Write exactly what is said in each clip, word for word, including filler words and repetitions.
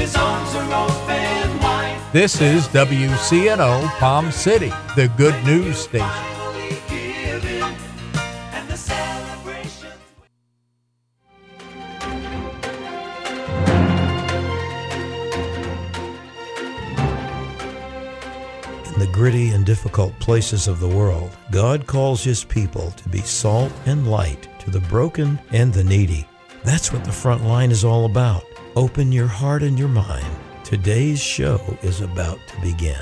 His arms are open wide. This is W C N O Palm City, the good news station. And the celebration. In the gritty and difficult places of the world, God calls His people to be salt and light to the broken and the needy. That's what the front line is all about. Open your heart and your mind. Today's show is about to begin.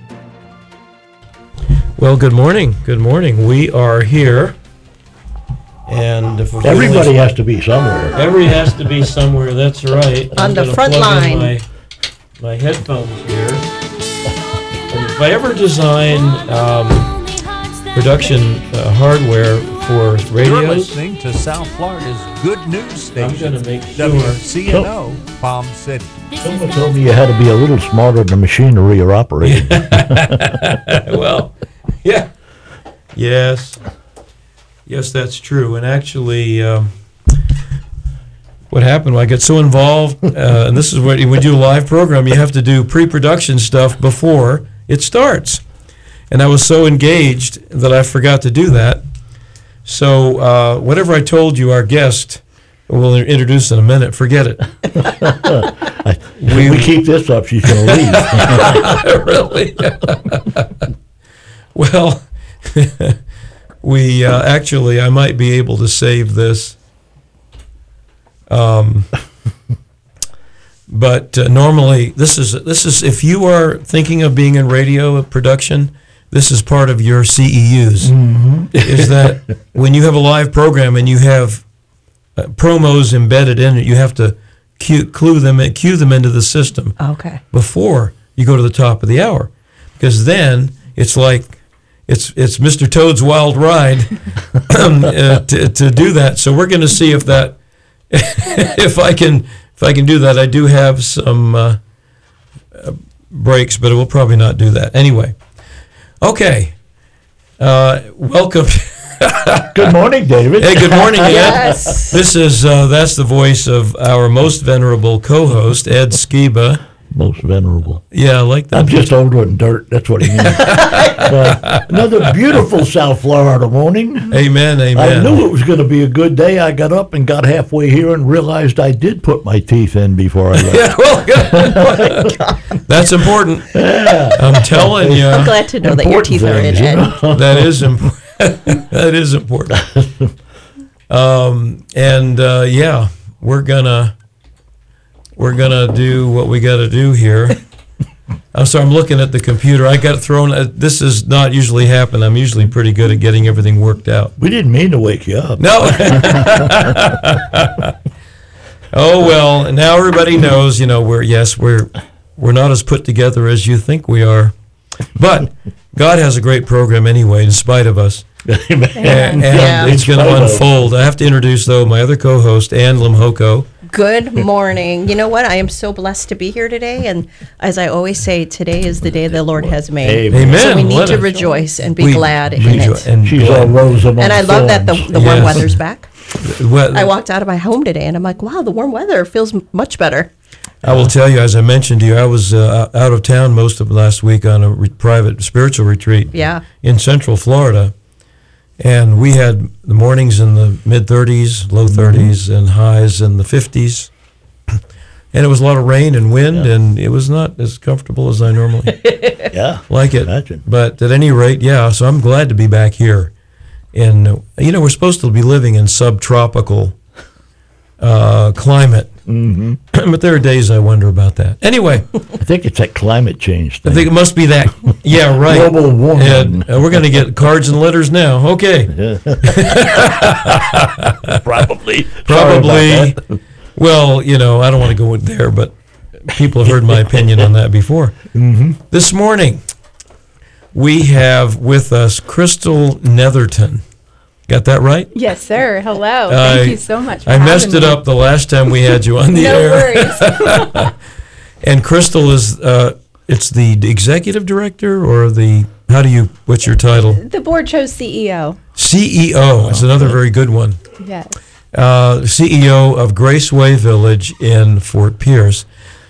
Well, good morning. Good morning. We are here. And if Everybody has to be somewhere. Everybody has to be somewhere, that's right. On I'm the gonna front plug in line. My, my headphones here. And if I ever design um, production uh, hardware for You're radios, listening to South Florida's good news station, I'm going to make sure. W C N O Palm City. Someone told me you had to be a little smarter than machinery you're operating. Well, yeah. Yes. Yes, that's true. And actually, um, what happened, I got so involved, uh, and this is what, when you do a live program, you have to do pre-production stuff before it starts. And I was so engaged that I forgot to do that. So uh, whatever I told you, our guest will introduce in a minute, forget it. we, we keep this up, she's going to leave. Really? Well, we uh, actually, I might be able to save this. Um, but uh, normally, this is this is if you are thinking of being in radio production, this is part of your C E Us. Mm-hmm. Is that when you have a live program and you have uh, promos embedded in it, you have to cue, clue them, cue them into the system. Okay. Before you go to the top of the hour, because then it's like it's it's Mister Toad's Wild Ride um, uh, to to do that. So we're going to see if that if I can if I can do that. I do have some uh, uh, breaks, but we'll probably not do that anyway. Okay, uh, welcome. Good morning, David. Hey, good morning, Ed. Yes. This is uh, that's the voice of our most venerable co-host, Ed Skiba. Most venerable. Yeah, I like that. I'm just older than dirt, that's what he means. But another beautiful South Florida morning. Amen, amen. I knew it was going to be a good day. I got up and got halfway here and realized I did put my teeth in before I left. Yeah, well, good. That's important. Yeah. I'm telling you. I'm glad to know that your Important teeth are in, things, you Ed. know? That is important. That is important. Um, and uh, yeah, we're gonna we're gonna do what we got to do here. I'm sorry, I'm looking at the computer. I got thrown. Uh, this does not usually happen. I'm usually pretty good at getting everything worked out. We didn't mean to wake you up. No. Oh well, and now everybody knows. You know, we're yes, we're we're not as put together as you think we are, but God has a great program anyway, in spite of us. And, and Yeah. it's going to In spite of. unfold. I have to introduce, though, my other co-host, Ann Limhoko. Good morning. You know what? I am so blessed to be here today. And as I always say, today is the day the Lord has made. Amen. Amen. So we need Let to us- rejoice and be we glad in rejo- it. And She's all rose among And I love that the, thorns. the warm Yes. weather's back. well, I walked out of my home today and I'm like, wow, the warm weather feels m- much better. I will tell you, as I mentioned to you, I was uh, out of town most of last week on a re- private spiritual retreat Yeah. in Central Florida. And we had the mornings in the mid-thirties, low thirties, and highs in the fifties. And it was a lot of rain and wind, Yeah. and it was not as comfortable as I normally Yeah. like it. Imagine. But at any rate, yeah, so I'm glad to be back here. And, uh, you know, we're supposed to be living in subtropical uh, climate. Mm-hmm. But there are days I wonder about that. Anyway, I think it's that climate change I thing. think it must be that. Yeah, right. Global warming. And uh, we're going to get cards and letters now. Okay. Probably. Sorry Probably. about that. Well, you know, I don't want to go there, but people have heard my opinion on that before. Mm-hmm. This morning, we have with us Crystal Netherton. Got that right? Yes, sir. Hello. I- Thank you so much for I messed having it me. up the last time we had you on the No air. worries. And Crystal is, uh, it's the executive director or the, how do you, what's your title? The board chose C E O. C E O. That's another very good one. Yes. Uh, C E O of Graceway Village in Fort Pierce.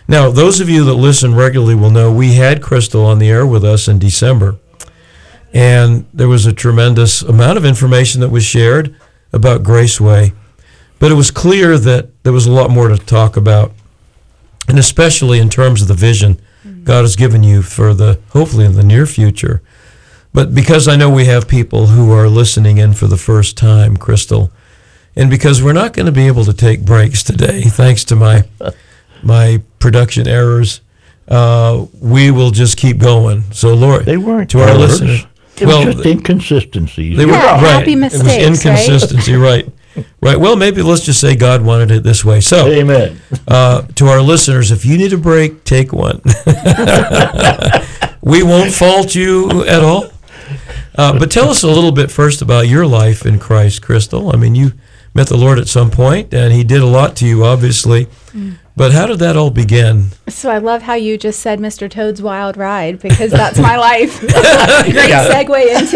Now, those of you that listen regularly will know we had Crystal on the air with us in December, and there was a tremendous amount of information that was shared about Graceway, but it was clear that there was a lot more to talk about, and especially in terms of the vision mm-hmm. God has given you for the, hopefully in the near future. But because I know we have people who are listening in for the first time, Crystal, and because we're not going to be able to take breaks today, thanks to my my production errors, uh, we will just keep going. So, Lord, They weren't to our errors. listeners, It well, was just inconsistencies. they were Yeah, right. happy It mistakes, was right? inconsistency, right? Right. Well, maybe let's just say God wanted it this way. So, Amen. uh, to our listeners, if you need a break, take one. We won't fault you at all. Uh, but tell us a little bit first about your life in Christ, Crystal. I mean, you met the Lord at some point, and He did a lot to you, obviously. Mm. But how did that all begin? So I love how you just said Mister Toad's Wild Ride, because that's my life. Great segue into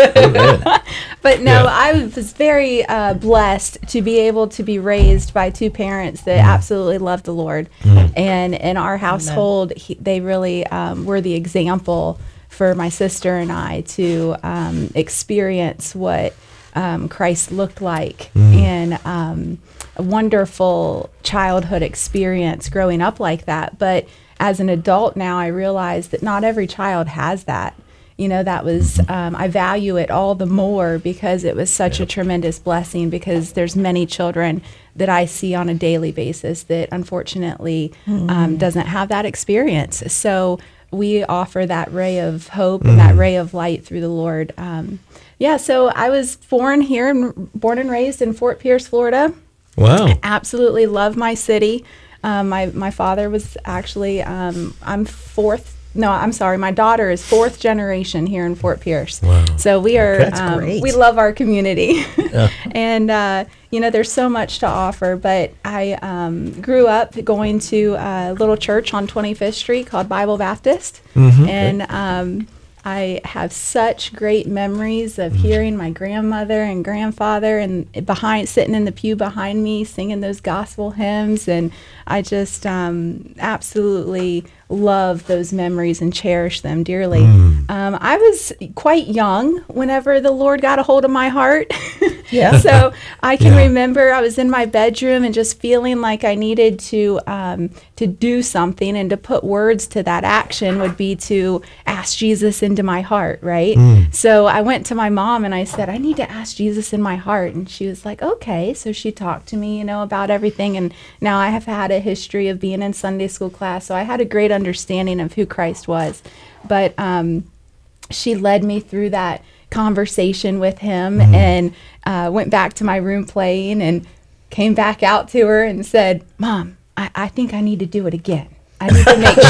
it. But no, Yeah. I was very uh, blessed to be able to be raised by two parents that Mm. absolutely loved the Lord. Mm. And in our household, he, they really um, were the example for my sister and I to um, experience what um, Christ looked like. Mm. And um, a wonderful childhood experience growing up like that. But as an adult now, I realize that not every child has that. You know, that was, um, I value it all the more because it was such a tremendous blessing, because there's many children that I see on a daily basis that unfortunately um, doesn't have that experience. So we offer that ray of hope and that ray of light through the Lord. Um, yeah, so I was born here, and born and raised in Fort Pierce, Florida. Wow. Absolutely love my city. Um, my my father was actually um, I'm fourth. No, I'm sorry. My daughter is fourth generation here in Fort Pierce. Wow. So we are. That's um, great. We love our community, and uh, you know, there's so much to offer. But I um, grew up going to a little church on twenty-fifth Street called Bible Baptist, Mhm. and um, I have such great memories of hearing my grandmother and grandfather and behind sitting in the pew behind me singing those gospel hymns, and I just um, absolutely love those memories and cherish them dearly. Mm. Um, I was quite young whenever the Lord got a hold of my heart. Yeah. So I can Yeah. remember I was in my bedroom and just feeling like I needed to um, to do something, and to put words to that action would be to ask Jesus into my heart, right? So I went to my mom and I said, I need to ask Jesus in my heart. And she was like, okay. So she talked to me, you know, about everything. And now I have had a history of being in Sunday school class, so I had a great understanding of who Christ was. But um, she led me through that conversation with him, and uh, went back to my room playing, and came back out to her and said, Mom, I, I think I need to do it again. I need to make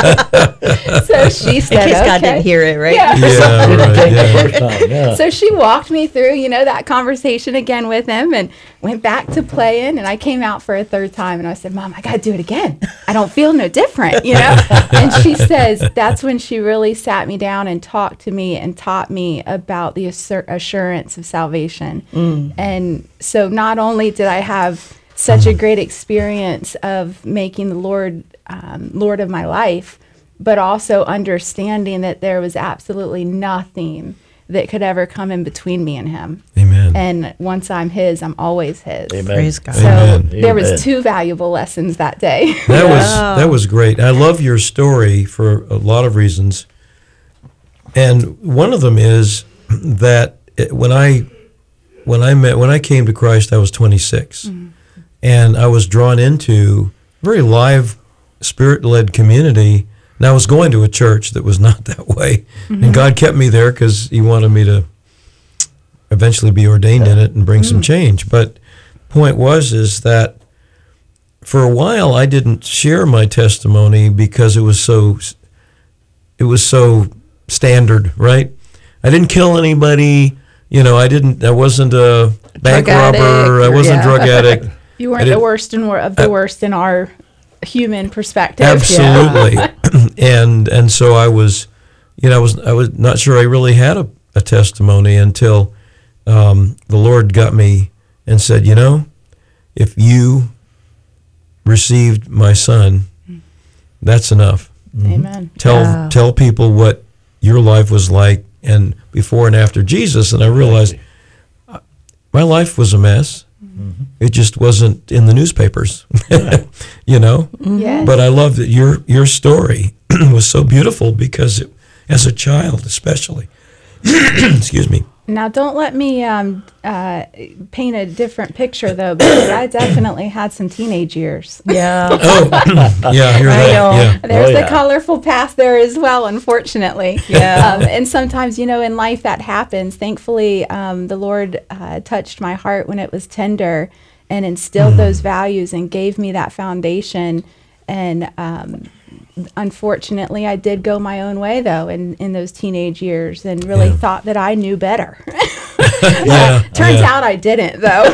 sure. So she In said, case okay. God didn't hear it, right? Yeah. Yeah, Didn't right, take yeah. the first time, yeah. So she walked me through, you know, that conversation again with him, and went back to playing. And I came out for a third time, and I said, Mom, I got to do it again. I don't feel no different, you know? And she says that's when she really sat me down and talked to me and taught me about the assur- assurance of salvation. And so not only did I have such a great experience of making the Lord um, Lord of my life, but also understanding that there was absolutely nothing that could ever come in between me and him. Amen. And once I'm his, I'm always his. Amen. Praise God. So Amen. there Amen. was two valuable lessons that day. That was Wow. that was great. I love your story for a lot of reasons, and one of them is that it, when I when I met when I came to Christ, I was twenty-six, and I was drawn into a very live, spirit-led community. And I was going to a church that was not that way, and God kept me there because He wanted me to eventually be ordained in it and bring some change. But point was is that for a while I didn't share my testimony because it was so it was so standard, right? I didn't kill anybody, you know, I didn't I wasn't a bank Drug robber, addict, I wasn't yeah. a drug addict. You I weren't the didn't- worst and wor- of the worst in our human perspective. Absolutely. and and so I was you know, I was I was not sure I really had a, a testimony until um, the Lord got me and said, you know, if you received my son That's enough. Amen. Tell Yeah. tell people what your life was like and before and after Jesus, and I realized uh, my life was a mess. It just wasn't in the newspapers, you know. Yes. But I love that your your story was so beautiful because it, as a child, especially, excuse me. Now, don't let me um, uh, paint a different picture, though, because I definitely had some teenage years. Yeah. Oh, yeah, I hear I that. know. Yeah. There's Oh, the yeah. colorful past there as well, unfortunately. Yeah. Um, and sometimes, you know, in life that happens. Thankfully, um, the Lord uh, touched my heart when it was tender and instilled those values and gave me that foundation. And um, unfortunately, I did go my own way, though, in, in those teenage years and really Yeah. thought that I knew better. Yeah, Turns yeah. out I didn't, though.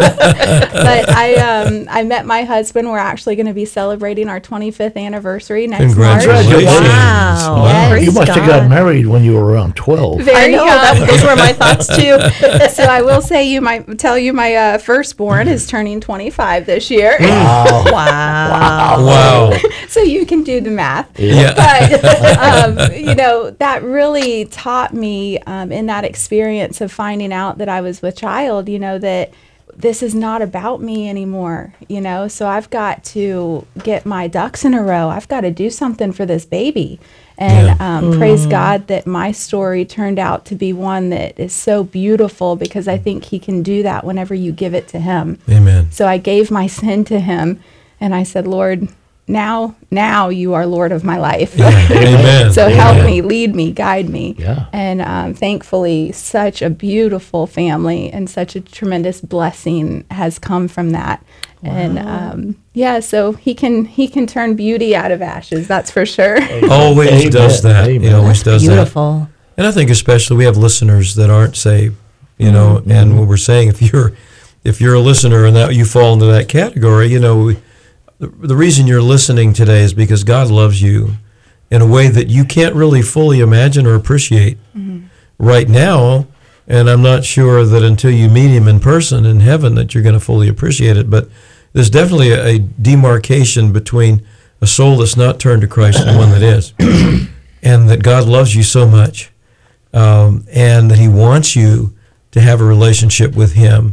But I um, I met my husband. We're actually going to be celebrating our twenty-fifth anniversary next March. Congratulations. Wow. Yes. Praise You must have God. gotten married when you were around twelve. I Very know, young. that, those were my thoughts too. So I will say you might tell you my uh, firstborn is turning twenty-five this year. Wow. Wow. Wow. So you can do the math. Yeah. But, um, you know, that really taught me um, in that experience of finding out that I was with child, you know, that this is not about me anymore, you know, so I've got to get my ducks in a row. I've got to do something for this baby. And um, praise God that my story turned out to be one that is so beautiful because I think he can do that whenever you give it to him. Amen. So I gave my sin to him and I said, Lord, now, now you are Lord of my life. Amen. So help Amen. me, lead me, guide me. Yeah. And um, thankfully, such a beautiful family and such a tremendous blessing has come from that. And um, yeah, so he can he can turn beauty out of ashes. That's for sure. Always Amen. does that. He Amen. always does that. Beautiful. And I think especially we have listeners that aren't saved, you know, and what we're saying, if you're if you're a listener and that you fall into that category, you know, we, the, the reason you're listening today is because God loves you in a way that you can't really fully imagine or appreciate right now. And I'm not sure that until you meet him in person in heaven that you're going to fully appreciate it. But there's definitely a, a demarcation between a soul that's not turned to Christ and one that is. And that God loves you so much. Um, and that he wants you to have a relationship with him.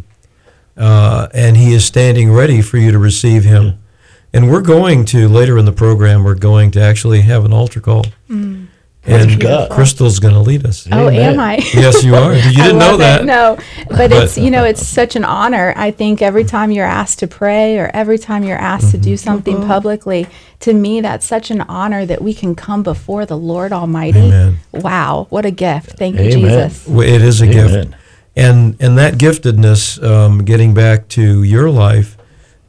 Uh, and he is standing ready for you to receive him. And we're going to, later in the program, we're going to actually have an altar call. Mm. And God. Crystal's going to lead us. Oh, Amen. am I? Yes, you are. You I didn't know love that. it. No, but, But- it's you know it's such an honor. I think every time you're asked to pray or every time you're asked to do something publicly, to me that's such an honor that we can come before the Lord Almighty. Amen. Wow, what a gift! Thank you, Amen. Jesus. Well, it is a gift. Amen. And and that giftedness, um, getting back to your life,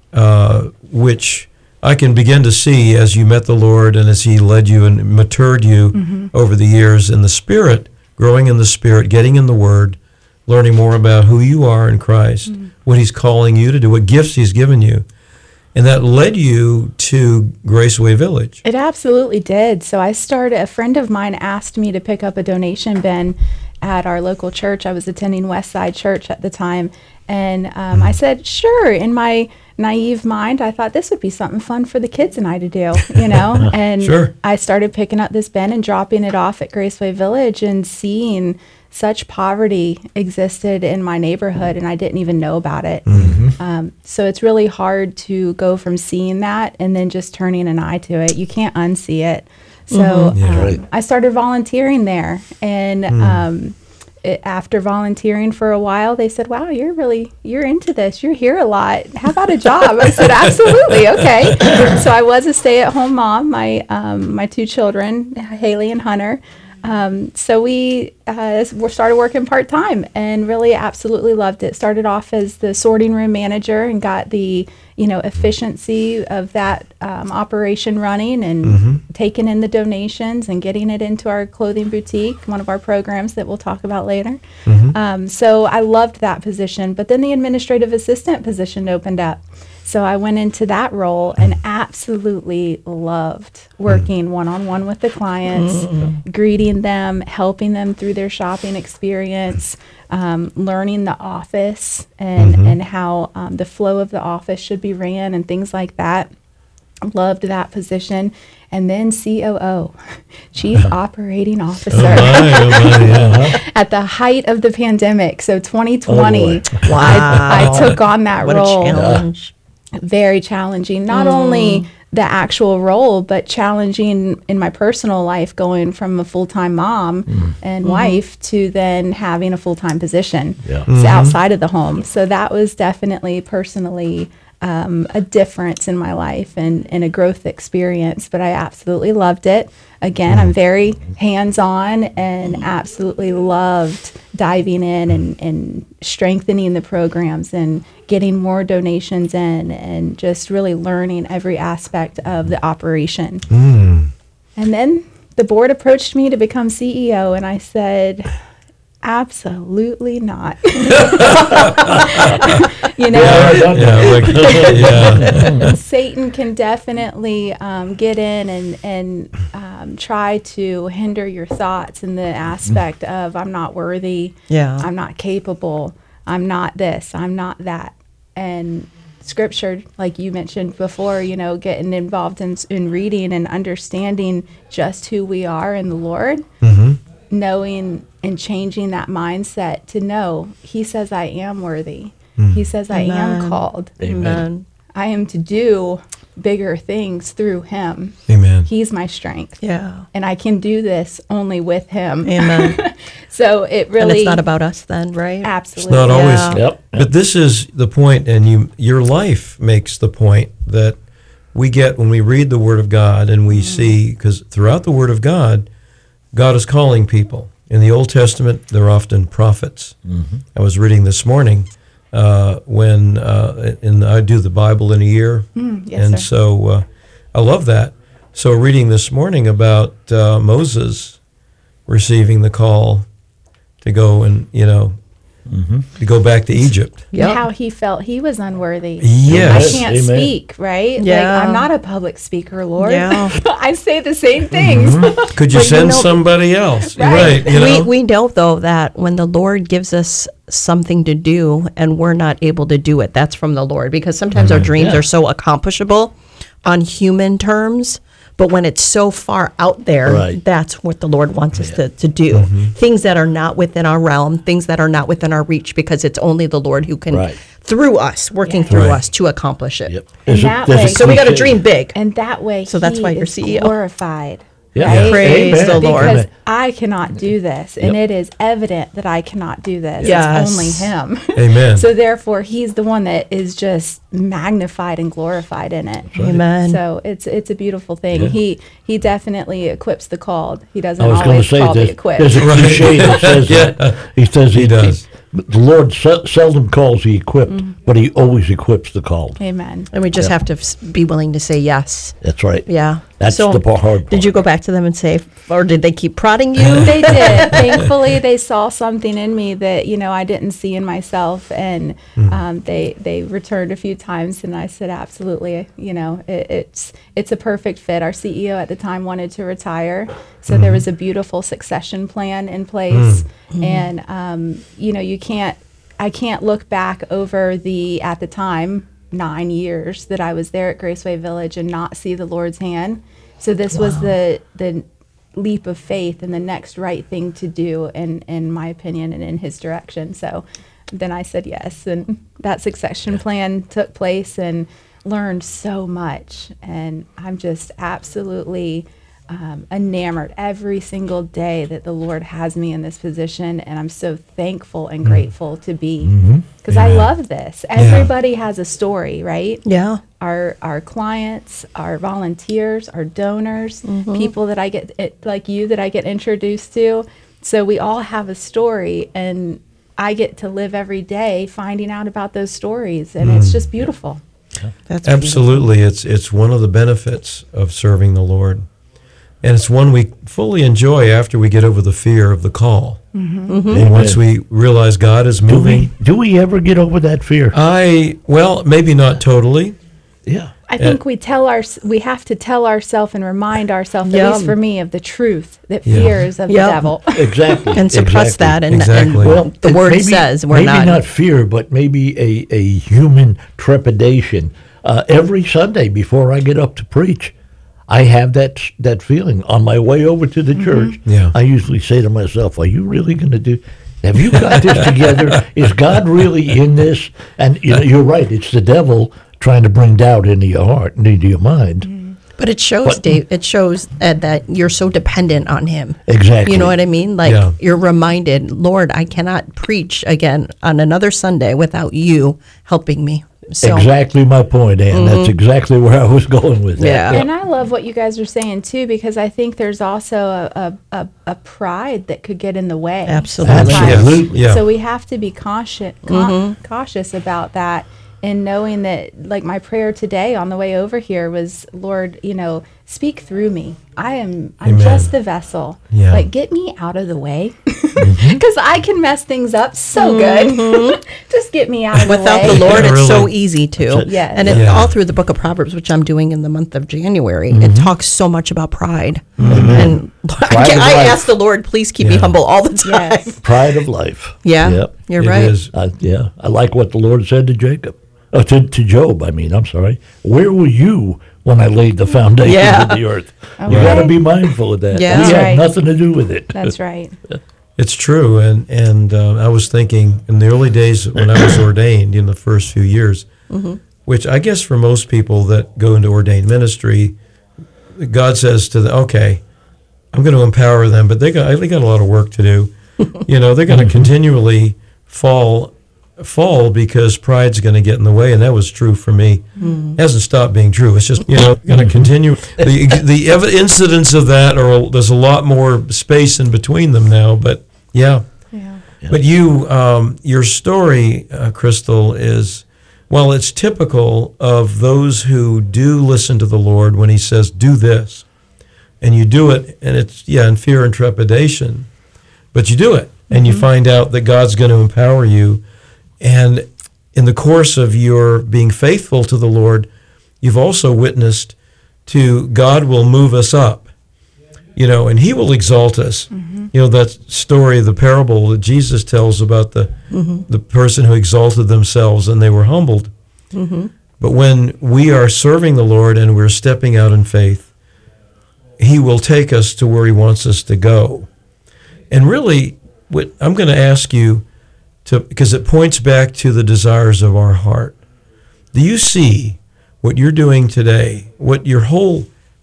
uh, which I can begin to see as you met the Lord and as he led you and matured you over the years in the Spirit, growing in the Spirit, getting in the Word, learning more about who you are in Christ, what he's calling you to do, what gifts he's given you. And that led you to Graceway Village. It absolutely did. So I started, a friend of mine asked me to pick up a donation bin at our local church. I was attending Westside Church at the time. And um, I said, sure. In my naive mind, I thought this would be something fun for the kids and I to do, you know? And Sure. I started picking up this bin and dropping it off at Graceway Village and seeing such poverty existed in my neighborhood and I didn't even know about it. Um, so it's really hard to go from seeing that and then just turning an eye to it. You can't unsee it. So Yeah. um, Right. I started volunteering there. And um, it, after volunteering for a while, they said, wow, you're really, you're into this. You're here a lot. How about a job? I said, absolutely. Okay. So I was a stay-at-home mom. My, um, my two children, Haley and Hunter. Um, so we uh, we started working part-time and really absolutely loved it. Started off as the sorting room manager and got the, you know, efficiency of that um, operation running and taking in the donations and getting it into our clothing boutique, one of our programs that we'll talk about later. Um, so I loved that position. But then the administrative assistant position opened up. So I went into that role and absolutely loved working one-on-one with the clients, greeting them, helping them through their shopping experience, um, learning the office and, and how um, the flow of the office should be ran and things like that. Loved that position. And then C O O, Chief Operating Officer, Oh my, oh my, yeah. at the height of the pandemic. So twenty twenty, boy. I, I took on that What role. a challenge. Very challenging. Not only the actual role, but challenging in my personal life, going from a full-time mom and wife to then having a full-time position Yeah. so outside of the home. So that was definitely personally um, a difference in my life and, and a growth experience, but I absolutely loved it. Again, I'm very hands-on and absolutely loved diving in and, and strengthening the programs and getting more donations in and just really learning every aspect of the operation. And then the board approached me to become C E O, and I said, absolutely not. you know, Yeah, like, yeah. Satan can definitely um, get in and and um, try to hinder your thoughts in the aspect of I'm not worthy, Yeah. I'm not capable, I'm not this, I'm not that. And scripture, like you mentioned before, you know, getting involved in, in reading and understanding just who we are in the Lord, knowing and changing that mindset to know he says I am worthy. He says I am Amen. called. Amen. I am to do bigger things through him. Amen. He's my strength. Yeah. And I can do this only with him. Amen. So it really And it's not about us then, right? absolutely. Not always. Yeah. Yep. But this is the point, and you, your life makes the point that we get when we read the Word of God and we see, because throughout the Word of God, God is calling people. In the Old Testament, they're often prophets. I was reading this morning uh, when, uh, and I do the Bible in a year, yes, and sir. so uh, I love that. So reading this morning about uh, Moses receiving the call to go and, you know, to go back to Egypt. Yep. How he felt he was unworthy. Yes. I can't Amen. speak, right? Yeah. Like, I'm not a public speaker, Lord. Yeah. I say the same things. Could you But you send know- somebody else? Right. Right. You know? We, we know, though, that when the Lord gives us something to do and we're not able to do it, that's from the Lord. Because sometimes our dreams Yeah. are so accomplishable on human terms. But when it's so far out there, Right. that's what the Lord wants us to, to do. Things that are not within our realm, things that are not within our reach, because it's only the Lord who can, Right. through us, working Yeah. through Right. us to accomplish it. Yep. And There's a- that there's a way- So we got to cliche. dream big. And that way, So that's he why you're is C E O. glorified. Yeah. Right? Praise Amen. the Lord. Because I cannot do this, and Yep. it is evident that I cannot do this. Yes. It's only Him. Amen. So therefore, He's the one that is just magnified and glorified in it. Amen. So it's it's a beautiful thing. Yeah. He He definitely equips the called. He doesn't I was going to always say call the there's, equipped. there's a cliche that says Yeah. that. He says he, He does. the Lord se- seldom calls the equipped, Mm-hmm. but he always equips the called. Amen. And we just Yeah. have to s- be willing to say yes. That's right. Yeah. That's So, the par- hard part. Did you go back to them and say, or did they keep prodding you? They did. Thankfully, they saw something in me that you know I didn't see in myself, and um, they they returned a few times, and I said, absolutely, you know, it, it's it's a perfect fit. Our C E O at the time wanted to retire, so there was a beautiful succession plan in place, and um, you know, you can't, I can't look back over the at the time nine years that I was there at Graceway Village and not see the Lord's hand. So this was the the leap of faith and the next right thing to do, in in my opinion, and in His direction. So then I said yes, and that succession plan took place, and learned so much. And I'm just absolutely um, enamored every single day that the Lord has me in this position, and I'm so thankful and grateful to be, because I love this. Everybody has a story, right? Yeah. Our our clients, our volunteers, our donors, people that I get it, like you that I get introduced to. So we all have a story, and I get to live every day finding out about those stories, and it's just beautiful. That's Absolutely. It's it's one of the benefits of serving the Lord. And it's one we fully enjoy after we get over the fear of the call. And once we realize God is Do we, moving, do we ever get over that fear? I, well, maybe not totally. yeah. I think we tell our we have to tell ourselves and remind ourselves, at Yum. least for me, of the truth that Yeah. fears of Yep. the devil. Exactly. And suppress exactly. that. And, Exactly. and Well, the and word maybe- says we're maybe not. not fear, but maybe a, a human trepidation uh, every Sunday before I get up to preach, I have that that feeling on my way over to the church. Yeah. I usually say to myself, "Are you really going to do? Have you got this together? Is God really in this?" And you know, you're right. It's the devil trying to bring doubt into your heart and into your mind. But it shows, But- Dave. It shows uh, that you're so dependent on Him. Exactly. You know what I mean? Like Yeah. you're reminded, Lord, I cannot preach again on another Sunday without you helping me. So Exactly my point, Ann. That's exactly where I was going with that. Yeah. And I love what you guys are saying too, because I think there's also a, a, a, a pride that could get in the way. Absolutely. sometimes. Absolutely. Yeah. So we have to be cautious, ca- cautious about that, and knowing that, like my prayer today on the way over here was, Lord, you know, speak through me. I am, I'm Amen. just the vessel. Yeah. Like, get me out of the way, because I can mess things up so good. Just get me out of without the the way. Lord, Yeah, it's so really. easy to. That's it. Yes. And it, Yeah. all through the book of Proverbs, which I'm doing in the month of January, it talks so much about pride. And Pride of I life. ask the Lord, please keep me Yeah. humble all the time. Yes. Pride of life. Yeah, Yep. you're It right. is. I, yeah, I like what the Lord said to Jacob, uh, to, to Job. I mean, I'm sorry. Where were you when I laid the foundation Yeah. of the earth? You Okay. got to be mindful of that. Yeah. we That's had right. nothing to do with it. That's right. It's true, and and uh, I was thinking in the early days when I was ordained in the first few years, which I guess for most people that go into ordained ministry, God says to them, "Okay, I'm going to empower them, but they got they got a lot of work to do. You know, they're going to continually fall fall because pride's going to get in the way," and that was true for me. It hasn't stopped being true. It's just, you know, going to continue. The the ev- incidents of that are there's a lot more space in between them now, but yeah. Yeah. But you, um, your story, uh, Crystal, is, well, it's typical of those who do listen to the Lord when He says, "Do this," and you do it, and it's yeah, in fear and trepidation, but you do it, and you find out that God's going to empower you, and in the course of your being faithful to the Lord, you've also witnessed to God will move us up, you know, and He will exalt us. You know, that story, the parable that Jesus tells about the the person who exalted themselves and they were humbled. But when we are serving the Lord and we're stepping out in faith, He will take us to where He wants us to go. And really, what I'm going to ask you to, because it points back to the desires of our heart. Do you see what you're doing today, what your whole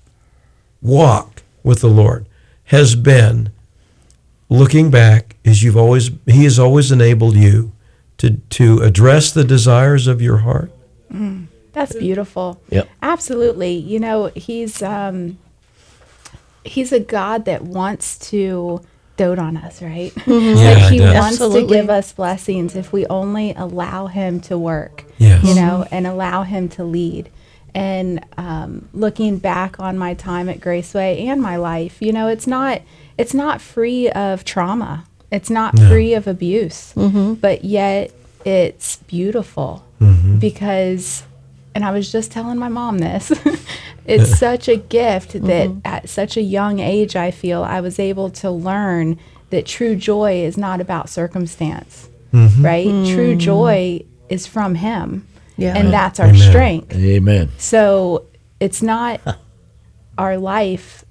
walk with the Lord has been, looking back, as you've always, He has always enabled you to, to address the desires of your heart? That's beautiful. Yep. Absolutely. You know, he's um he's a God that wants to dote on us, right? Yeah, Like he he does. wants to Absolutely. give us blessings if we only allow him to work. Yes. You know, and allow him to lead. And um, looking back on my time at Graceway and my life, you know, it's not it's not free of trauma. It's not No. free of abuse, but yet it's beautiful because, and I was just telling my mom this, it's such a gift that at such a young age, I feel I was able to learn that true joy is not about circumstance, right? True joy is from Him. Yeah. And that's our Amen. strength. Amen. So it's not our life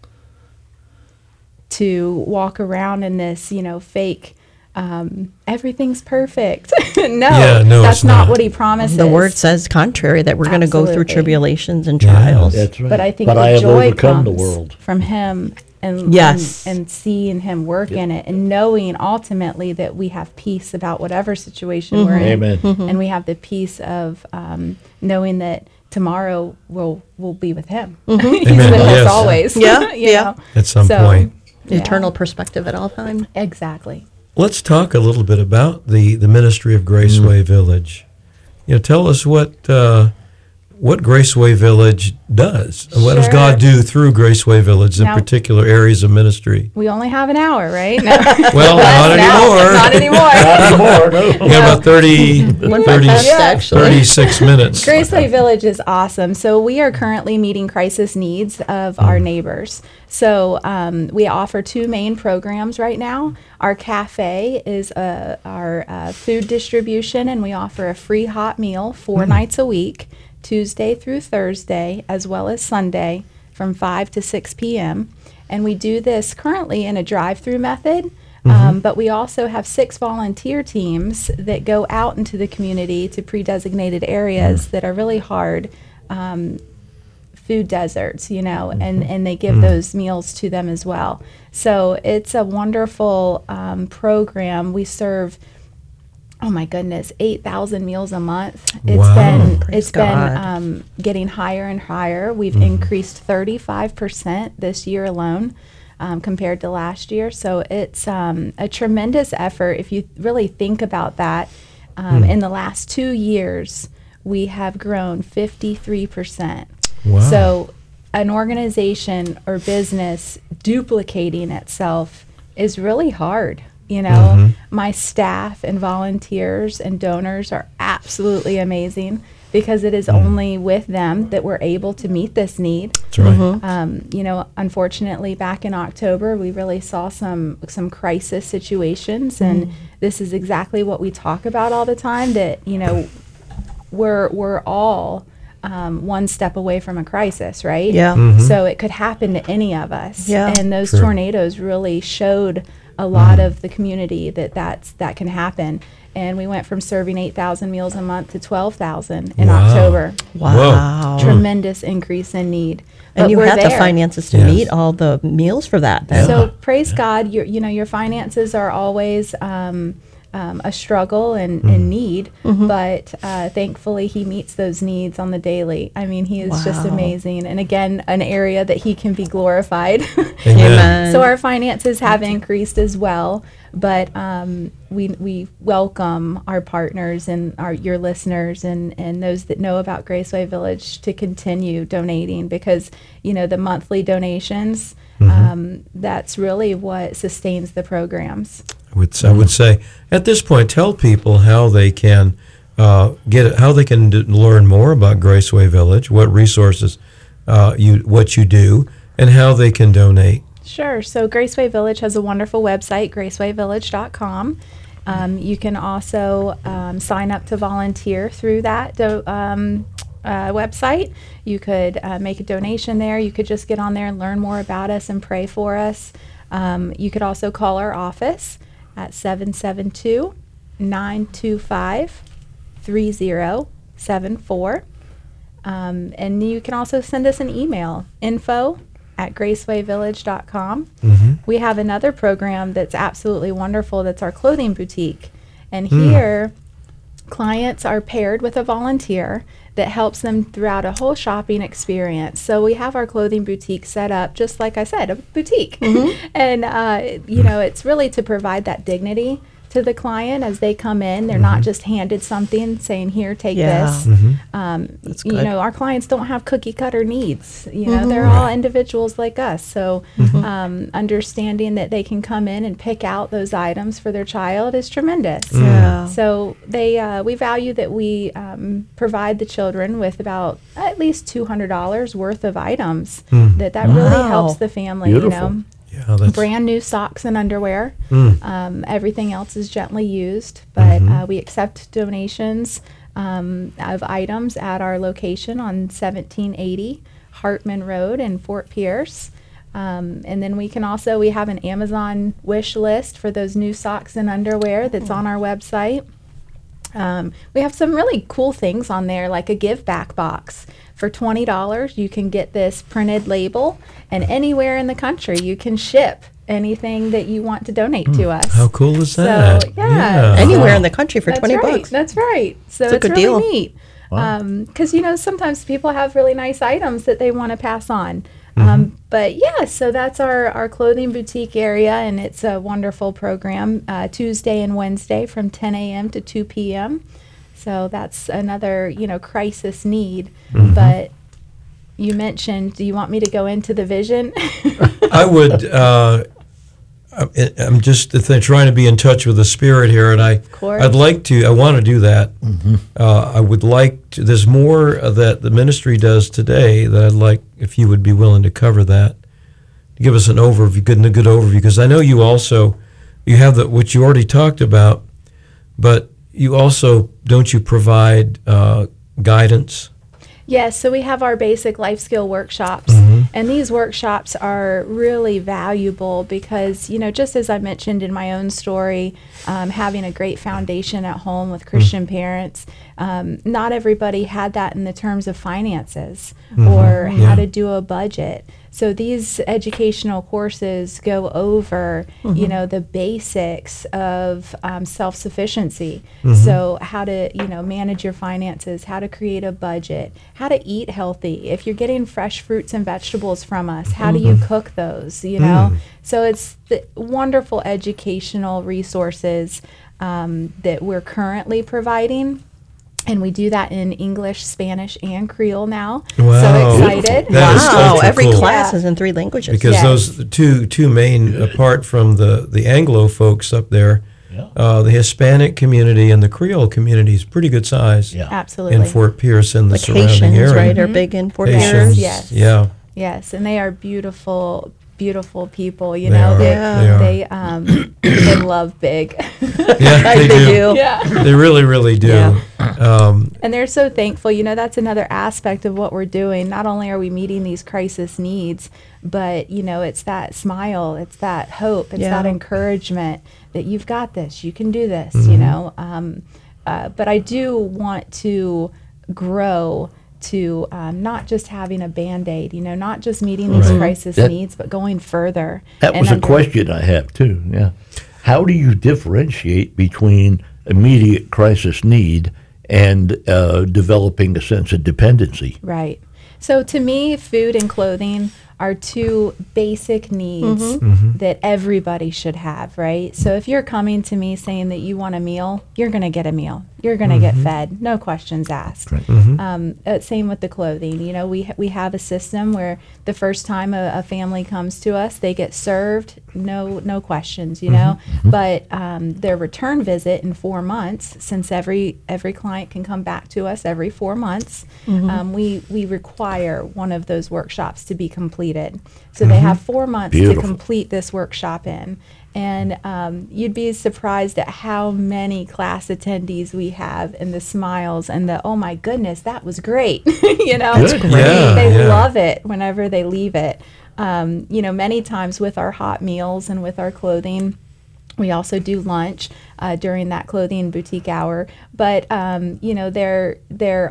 to walk around in this, you know, fake, um, everything's perfect. no, Yeah, no, that's it's not, not. what He promises. The word says contrary, that we're going to go through Absolutely. tribulations and Yeah. trials. That's right. But I think but the I have joy overcome comes the world. from Him and, Yes. and and seeing Him work in it and knowing ultimately that we have peace about whatever situation we're in. Amen. And we have the peace of um, knowing that tomorrow we'll we'll be with Him. He's Amen. with Yes. us always. Yeah, you yeah. know? At some So, point. yeah. Eternal perspective at all times. Exactly. Let's talk a little bit about the, the ministry of Graceway Village. You know, tell us what uh, what Graceway Village does. And what does Sure. God do through Graceway Village in Now- particular areas of ministry? We only have an hour, right? No. Well, not anymore. Not anymore. Not anymore, no. We have about thirty, Went by thirty, fast, actually. thirty-six minutes. Graceway Village is awesome. So we are currently meeting crisis needs of our neighbors. So um, we offer two main programs right now. Our cafe is uh, our uh, food distribution, and we offer a free hot meal four nights a week Tuesday through Thursday, as well as Sunday, from five to six p.m. And we do this currently in a drive-through method, um, but we also have six volunteer teams that go out into the community to pre-designated areas that are really hard um, food deserts, you know, and, and they give those meals to them as well. So it's a wonderful um, program. We serve, oh my goodness, eight thousand meals a month. It's Wow. been Praise it's been God. um, getting higher and higher. We've increased thirty-five percent this year alone um, compared to last year. So it's um, a tremendous effort. If you really think about that, um, in the last two years, we have grown fifty-three percent. Wow. So an organization or business duplicating itself is really hard. You know, my staff and volunteers and donors are absolutely amazing because it is only with them that we're able to meet this need. That's right. Um, you know, unfortunately, back in October, we really saw some some crisis situations, and this is exactly what we talk about all the time. That you know, we're we're all um, one step away from a crisis, right? Yeah. So it could happen to any of us. Yeah. And those Sure. tornadoes really showed a lot of the community that that's that can happen. And we went from serving eight thousand meals a month to twelve thousand in Wow. October. Wow. Tremendous increase in need. And But you we're had the there. finances to Yes. meet all the meals for that then. So praise God, your you know your finances are always um, um, a struggle and, and need, but uh, thankfully He meets those needs on the daily. I mean, He is just Wow. amazing, and again, an area that He can be glorified. Amen. So our finances have increased as well, but um, we we welcome our partners and our your listeners and, and those that know about Graceway Village to continue donating, because you know the monthly donations, um, that's really what sustains the programs. I would, I would say at this point, tell people how they can uh, get it, how they can d- learn more about Graceway Village, what resources uh, you what you do, and how they can donate. Sure. So Graceway Village has a wonderful website, graceway village dot com. Um, you can also um, sign up to volunteer through that do, um, uh, website. You could uh, make a donation there. You could just get on there and learn more about us and pray for us. Um, you could also call our office at seven seven two, nine two five, three zero seven four. Um, and you can also send us an email, info at graceway village dot com. We have another program that's absolutely wonderful. That's our clothing boutique. And here, clients are paired with a volunteer that helps them throughout a whole shopping experience. So we have our clothing boutique set up, just like I said, a boutique. And, uh, you know, it's really to provide that dignity to the client as they come in. They're not just handed something saying, here, take Yeah. this. Um, That's you good. know, our clients don't have cookie cutter needs. You know, they're all individuals like us. So um, understanding that they can come in and pick out those items for their child is tremendous. Yeah. So they uh, we value that we um, provide the children with about at least two hundred dollars worth of items. That that really Wow. helps the family. Beautiful. You know. Yeah, that's Brand new socks and underwear. Um, everything else is gently used, but uh, we accept donations um, of items at our location on seventeen eighty Hartman Road in Fort Pierce. Um, and then we can also, we have an Amazon wish list for those new socks and underwear that's on our website. Um, we have some really cool things on there, like a give back box. For twenty dollars, you can get this printed label, and anywhere in the country, you can ship anything that you want to donate to us. how cool is So, that? yeah. Anywhere in the country for That's twenty right. bucks. That's right. So It's a it's, good really deal. neat. Wow. Because, you know, sometimes people have really nice items that they want to pass on. Um, but yeah, so that's our, our clothing boutique area, and it's a wonderful program, uh, Tuesday and Wednesday from ten a.m. to two p.m. So that's another, you know, crisis need. But you mentioned, do you want me to go into the vision? I would. Uh, I- I'm just th- trying to be in touch with the spirit here, and I, course. I'd like to. I want to do that. Uh, I would like to. There's more uh, that the ministry does today that I'd like if you would be willing to cover that. To give us an overview, good, a good overview, because I know you also, you have the which you already talked about, but you also don't you provide uh, guidance. Yes, so we have our basic life skill workshops, and these workshops are really valuable because, you know, just as I mentioned in my own story, um, having a great foundation at home with Christian parents, um, not everybody had that in the terms of finances or how Yeah. to do a budget. So these educational courses go over, you know, the basics of um, self-sufficiency. So how to, you know, manage your finances, how to create a budget, how to eat healthy. If you're getting fresh fruits and vegetables from us, how do you cook those, you know? So it's the wonderful educational resources um, that we're currently providing. And we do that in English, Spanish, and Creole now. Wow. So excited. That is Wow, ultra every cool. class Yeah. is in three languages. Because Yes. those the two two main, apart from the the Anglo folks up there, Yeah. uh, the Hispanic community and the Creole community is pretty good size Yeah. Absolutely. in Fort Pierce and the Like surrounding Haitians, area. right, are big in Fort Haitians, Pierce. Yes. yeah, Yes, and they are beautiful, beautiful people. You They know, are, they they are. they um they love big. yeah, they, They do. do. Yeah. They really, really do. Yeah. Um, And they're so thankful. You know, that's another aspect of what we're doing. Not only are we meeting these crisis needs, but, you know, it's that smile, it's that hope, it's that Yeah. encouragement that you've got this, you can do this, you know. Um, uh, but I do want to grow to um, not just having a Band-Aid, you know, not just meeting these Right. crisis That- needs, but going further. That and was a under- question I have too. Yeah. How do you differentiate between immediate crisis need and uh, developing a sense of dependency? Right. So to me, food and clothing are two basic needs Mm-hmm. that everybody should have, right? So if you're coming to me saying that you want a meal, you're going to get a meal. You're going to Mm-hmm. get fed, no questions asked. Um, uh, same with the clothing. You know, we ha- we have a system where the first time a, a family comes to us, they get served, no no questions. You know, but um, their return visit in four months, since every every client can come back to us every four months, um, we we require one of those workshops to be completed. So they have four months Beautiful. to complete this workshop in. And um, you'd be surprised at how many class attendees we have, and the smiles and the, oh my goodness, that was great. you know, That's great. Yeah, they yeah. love it whenever they leave it. Um, you know, many times with our hot meals and with our clothing, we also do lunch uh, during that clothing boutique hour. But, um, you know, they're, they're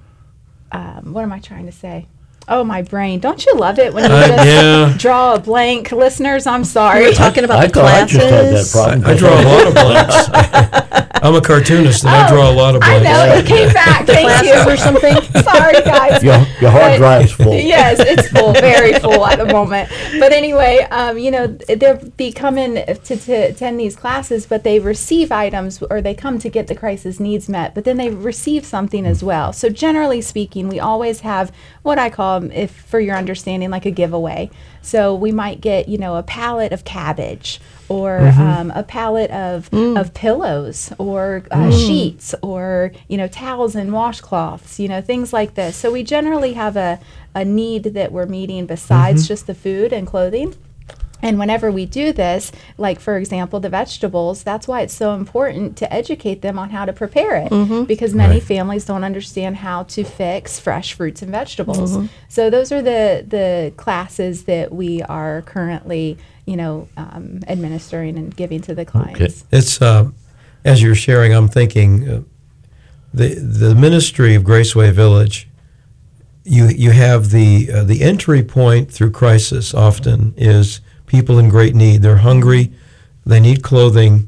um, what am I trying to say? Oh, my brain. Don't you love it when you Uh, just yeah. draw a blank? Listeners, I'm sorry. We're talking about I the thought I just had that classes. problem. I draw a lot of blanks. I'm a cartoonist and I draw a lot of I blanks. know, it came back. Thank Classes or you. something. Sorry, guys. Your, your hard But- drive's full. Yes, it's full, very full at the moment. But anyway, um, you know, they're be coming to, to attend these classes, but they receive items, or they come to get the crisis needs met, but then they receive something as well. So generally speaking, we always have what I call, if for your understanding, like a giveaway. So we might get, you know, a pallet of cabbage, or um, a pallet of, of pillows, or uh, sheets, or, you know, towels and washcloths, you know, things like this. So we generally have a, a need that we're meeting besides just the food and clothing. And whenever we do this, like for example, the vegetables, that's why it's so important to educate them on how to prepare it, because many Right. families don't understand how to fix fresh fruits and vegetables. So those are the the classes that we are currently, you know, um, administering and giving to the clients. It's uh, as you're sharing, I'm thinking uh, the the ministry of Graceway Village. You you have the uh, the entry point through crisis often is people in great need. They're hungry, they need clothing,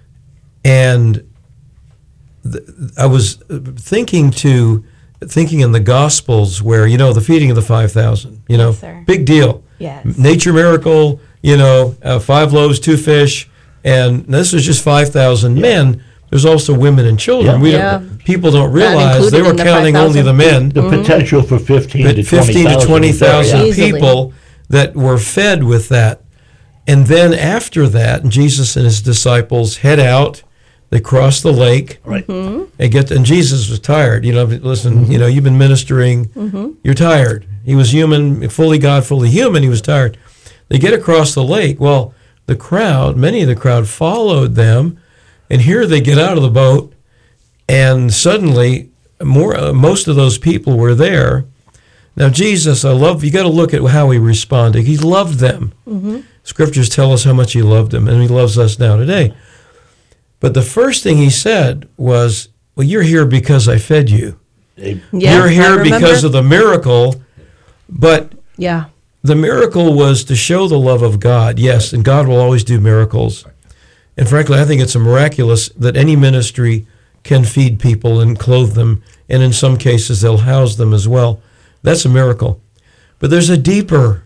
and th- I was uh, thinking to thinking in the Gospels where you know the feeding of the five thousand. You know, Yes, sir. big deal. Yes. Nature miracle, you know, uh, five loaves, two fish, and this is just five thousand men. There's also women and children. Yeah. We Yeah. don't, people don't realize included they were in the counting only five thousand. the men, The potential for fifteen but to fifteen to twenty thousand Easily. people that were fed with that. And then after that, Jesus and his disciples head out. They cross the lake. Right. And get and Jesus was tired. You know, listen. You know, you've been ministering. You're tired. He was human, fully God, fully human. He was tired. They get across the lake. Well, the crowd, many of the crowd followed them, and here they get out of the boat, and suddenly more uh, most of those people were there. Now Jesus, I love. You got to look at how he responded. He loved them. Mm-hmm. Scriptures tell us how much he loved them, and he loves us now today. But the first thing he said was, "Well, you're here because I fed you. Yeah, you're I here remember. because of the miracle." But Yeah. the miracle was to show the love of God. Yes, and God will always do miracles. And frankly, I think it's a miraculous that any ministry can feed people and clothe them, and in some cases they'll house them as well. That's a miracle. But there's a deeper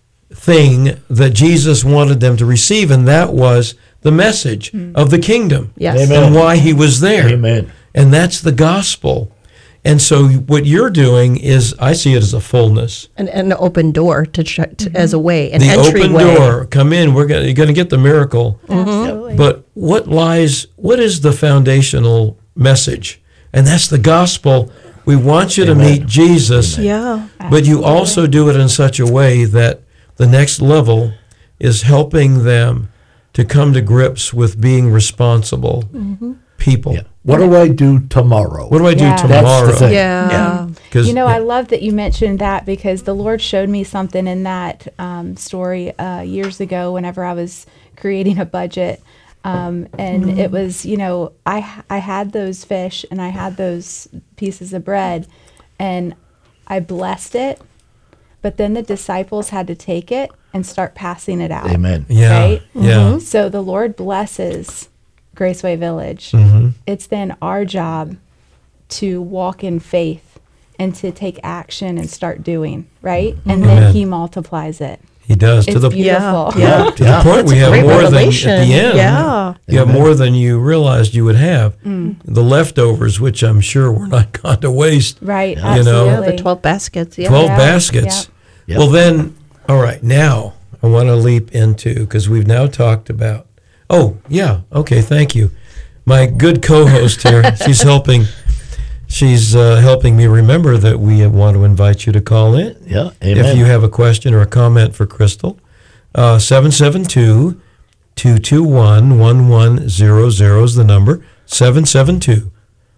thing that Jesus wanted them to receive, and that was the message of the kingdom. Yes. Amen. And why he was there. Amen. And that's the gospel. And so what you're doing is, I see it as a fullness. An, an open door to, ch- to as a way, an The entryway. open door, come in, we're gonna, you're going to get the miracle. Absolutely. But what lies, what is the foundational message? And that's the gospel. We want you to Amen. meet Jesus, Yeah. but you also do it in such a way that the next level is helping them to come to grips with being responsible people. Yeah. What do I do tomorrow? What do I do Yeah. That's the tomorrow? thing. Yeah. 'Cause- You know, yeah. I love that you mentioned that because the Lord showed me something in that um, story uh, years ago whenever I was creating a budget. Um, and it was, you know, I, I had those fish and I had those pieces of bread and I blessed it, but then the disciples had to take it and start passing it out. Amen. Yeah, Right? yeah. So the Lord blesses Graceway Village. Mm-hmm. It's then our job to walk in faith and to take action and start doing, right? And then Amen. he multiplies it. He does It's to the beautiful. Yeah. Yeah. to the point we have Great more than at revelation. the end. Yeah. You have Amen. more than you realized you would have. The leftovers, which I'm sure were not gone to waste. Right. You know. Absolutely. Yeah, the twelve baskets. Yeah. Twelve Yeah, baskets. yeah. Well, then, all right. Now I want to leap into, because we've now talked about. Oh yeah. Okay. Thank you. My good co-host here. She's helping. She's uh, helping me remember that we want to invite you to call in. Yeah. Amen. If you have a question or a comment for Crystal, uh, seven seven two, two two one, one one zero zero is the number. seven seven two,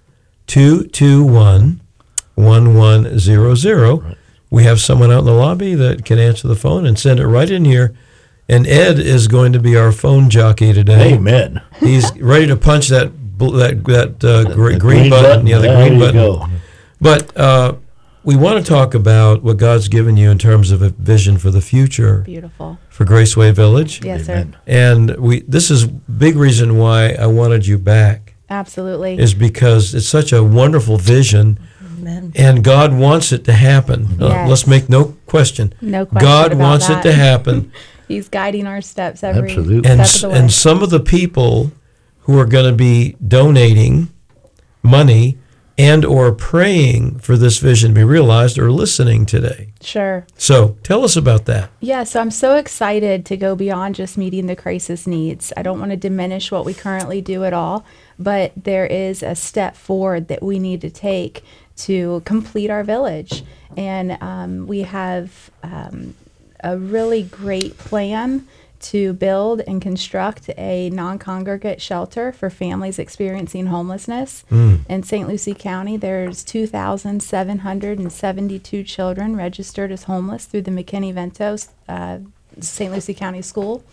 two two one, one one zero zero. We have someone out in the lobby that can answer the phone and send it right in here. And Ed is going to be our phone jockey today. Amen. He's ready to punch that bl- that that uh, gr- The green, button. Yeah, the there green you button. go. But uh, we want to talk about what God's given you in terms of a vision for the future Beautiful. for Graceway Village. Yes, sir. Amen. And we this is big reason why I wanted you back Absolutely. is because it's such a wonderful vision Amen. and God wants it to happen. Uh, Yes. let's make no question. No question God about wants that. it to happen. He's guiding our steps every Absolutely. and step s- of the way. and some of the people who are going to be donating money and or praying for this vision to be realized are listening today. Sure. So tell us about that. Yeah, so I'm so excited to go beyond just meeting the crisis needs. I don't want to diminish what we currently do at all, but there is a step forward that we need to take to complete our village. And um, we have um, a really great plan to build and construct a non-congregate shelter for families experiencing homelessness. In Saint Lucie County, there's two thousand seven hundred seventy-two children registered as homeless through the McKinney-Vento uh, Saint Lucie County School.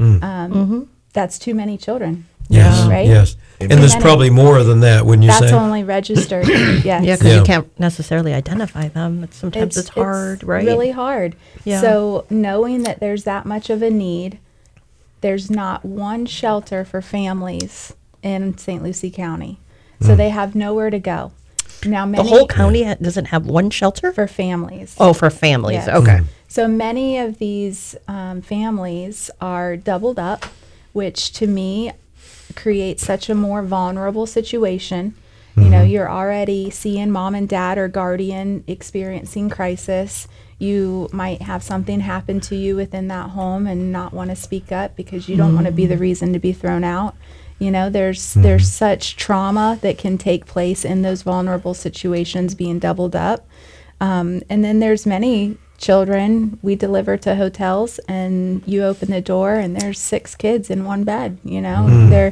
Um, That's too many children. Yes, Right? yes. And there's then it- probably more than that, wouldn't you That's say? only registered. Yes. Yeah, because Yeah. you can't necessarily identify them. It's, sometimes it's, hard, right? Really hard. Yeah. So knowing that there's that much of a need, there's not one shelter for families in Saint Lucie County. So they have nowhere to go. Now The many whole county ha- doesn't have one shelter? for families. Oh, for families. Yes. Okay. So many of these um, families are doubled up, which to me creates such a more vulnerable situation. You know, you're already seeing mom and dad or guardian experiencing crisis. You might have something happen to you within that home and not want to speak up because you don't want to be the reason to be thrown out. You know, there's there's such trauma that can take place in those vulnerable situations being doubled up. Um, and then there's many children we deliver to hotels and you open the door and there's six kids in one bed, you know. They're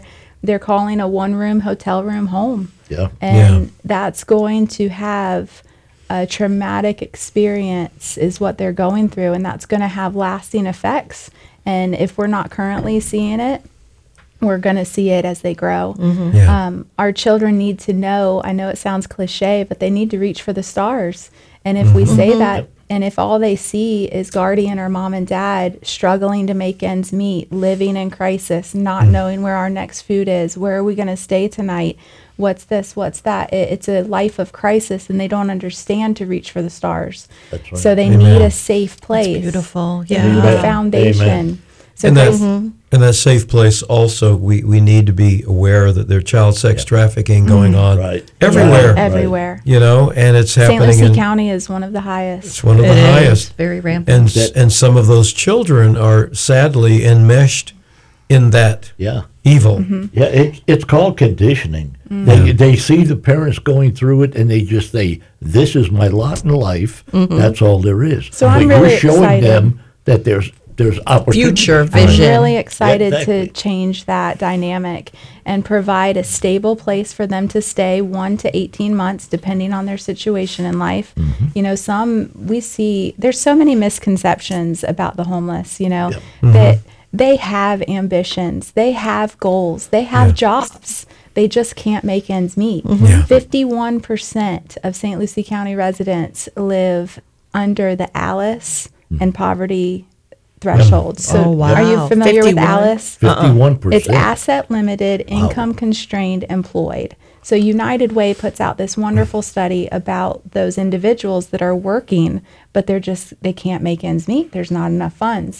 they're calling a one room hotel room home. Yeah. And Yeah. that's going to have a traumatic experience is what they're going through, and that's going to have lasting effects. And if we're not currently seeing it, we're going to see it as they grow. Yeah. Um, our children need to know, I know it sounds cliche, but they need to reach for the stars. And if we say that, and if all they see is guardian or mom and dad struggling to make ends meet, living in crisis, not knowing where our next food is, where are we going to stay tonight, what's this, what's that, it, it's a life of crisis, and they don't understand to reach for the stars. That's right. So they Amen. need a safe place. Beautiful. They Yeah. need Amen. a foundation. Amen. So And that, Grace- in that safe place also, we, we need to be aware that there's child sex trafficking going on Right. everywhere, Right. everywhere. you know, and it's Saint happening Lucie in, County is one of the highest. it's one of the It is highest. very rampant. And, s- That- and some of those children are sadly enmeshed in that Yeah. evil. Mm-hmm. Yeah, it, it's called conditioning. They, they see the parents going through it, and they just say, "This is my lot in life. That's all there is." So I'm but really you're showing excited. them that there's there's opportunity. Future I'm vision. really excited Yeah, exactly. to change that dynamic and provide a stable place for them to stay one to eighteen months, depending on their situation in life. Mm-hmm. You know, some we see, there's so many misconceptions about the homeless, you know, Yep. that they have ambitions, they have goals, they have Yeah. jobs. They just can't make ends meet. Yeah. fifty-one percent of Saint Lucie County residents live under the ALICE and poverty threshold. So Oh, wow. are you familiar with fifty-one? ALICE? Fifty-one percent. It's asset limited, income constrained, employed. So United Way puts out this wonderful study about those individuals that are working, but they're just, they can't make ends meet. There's not enough funds.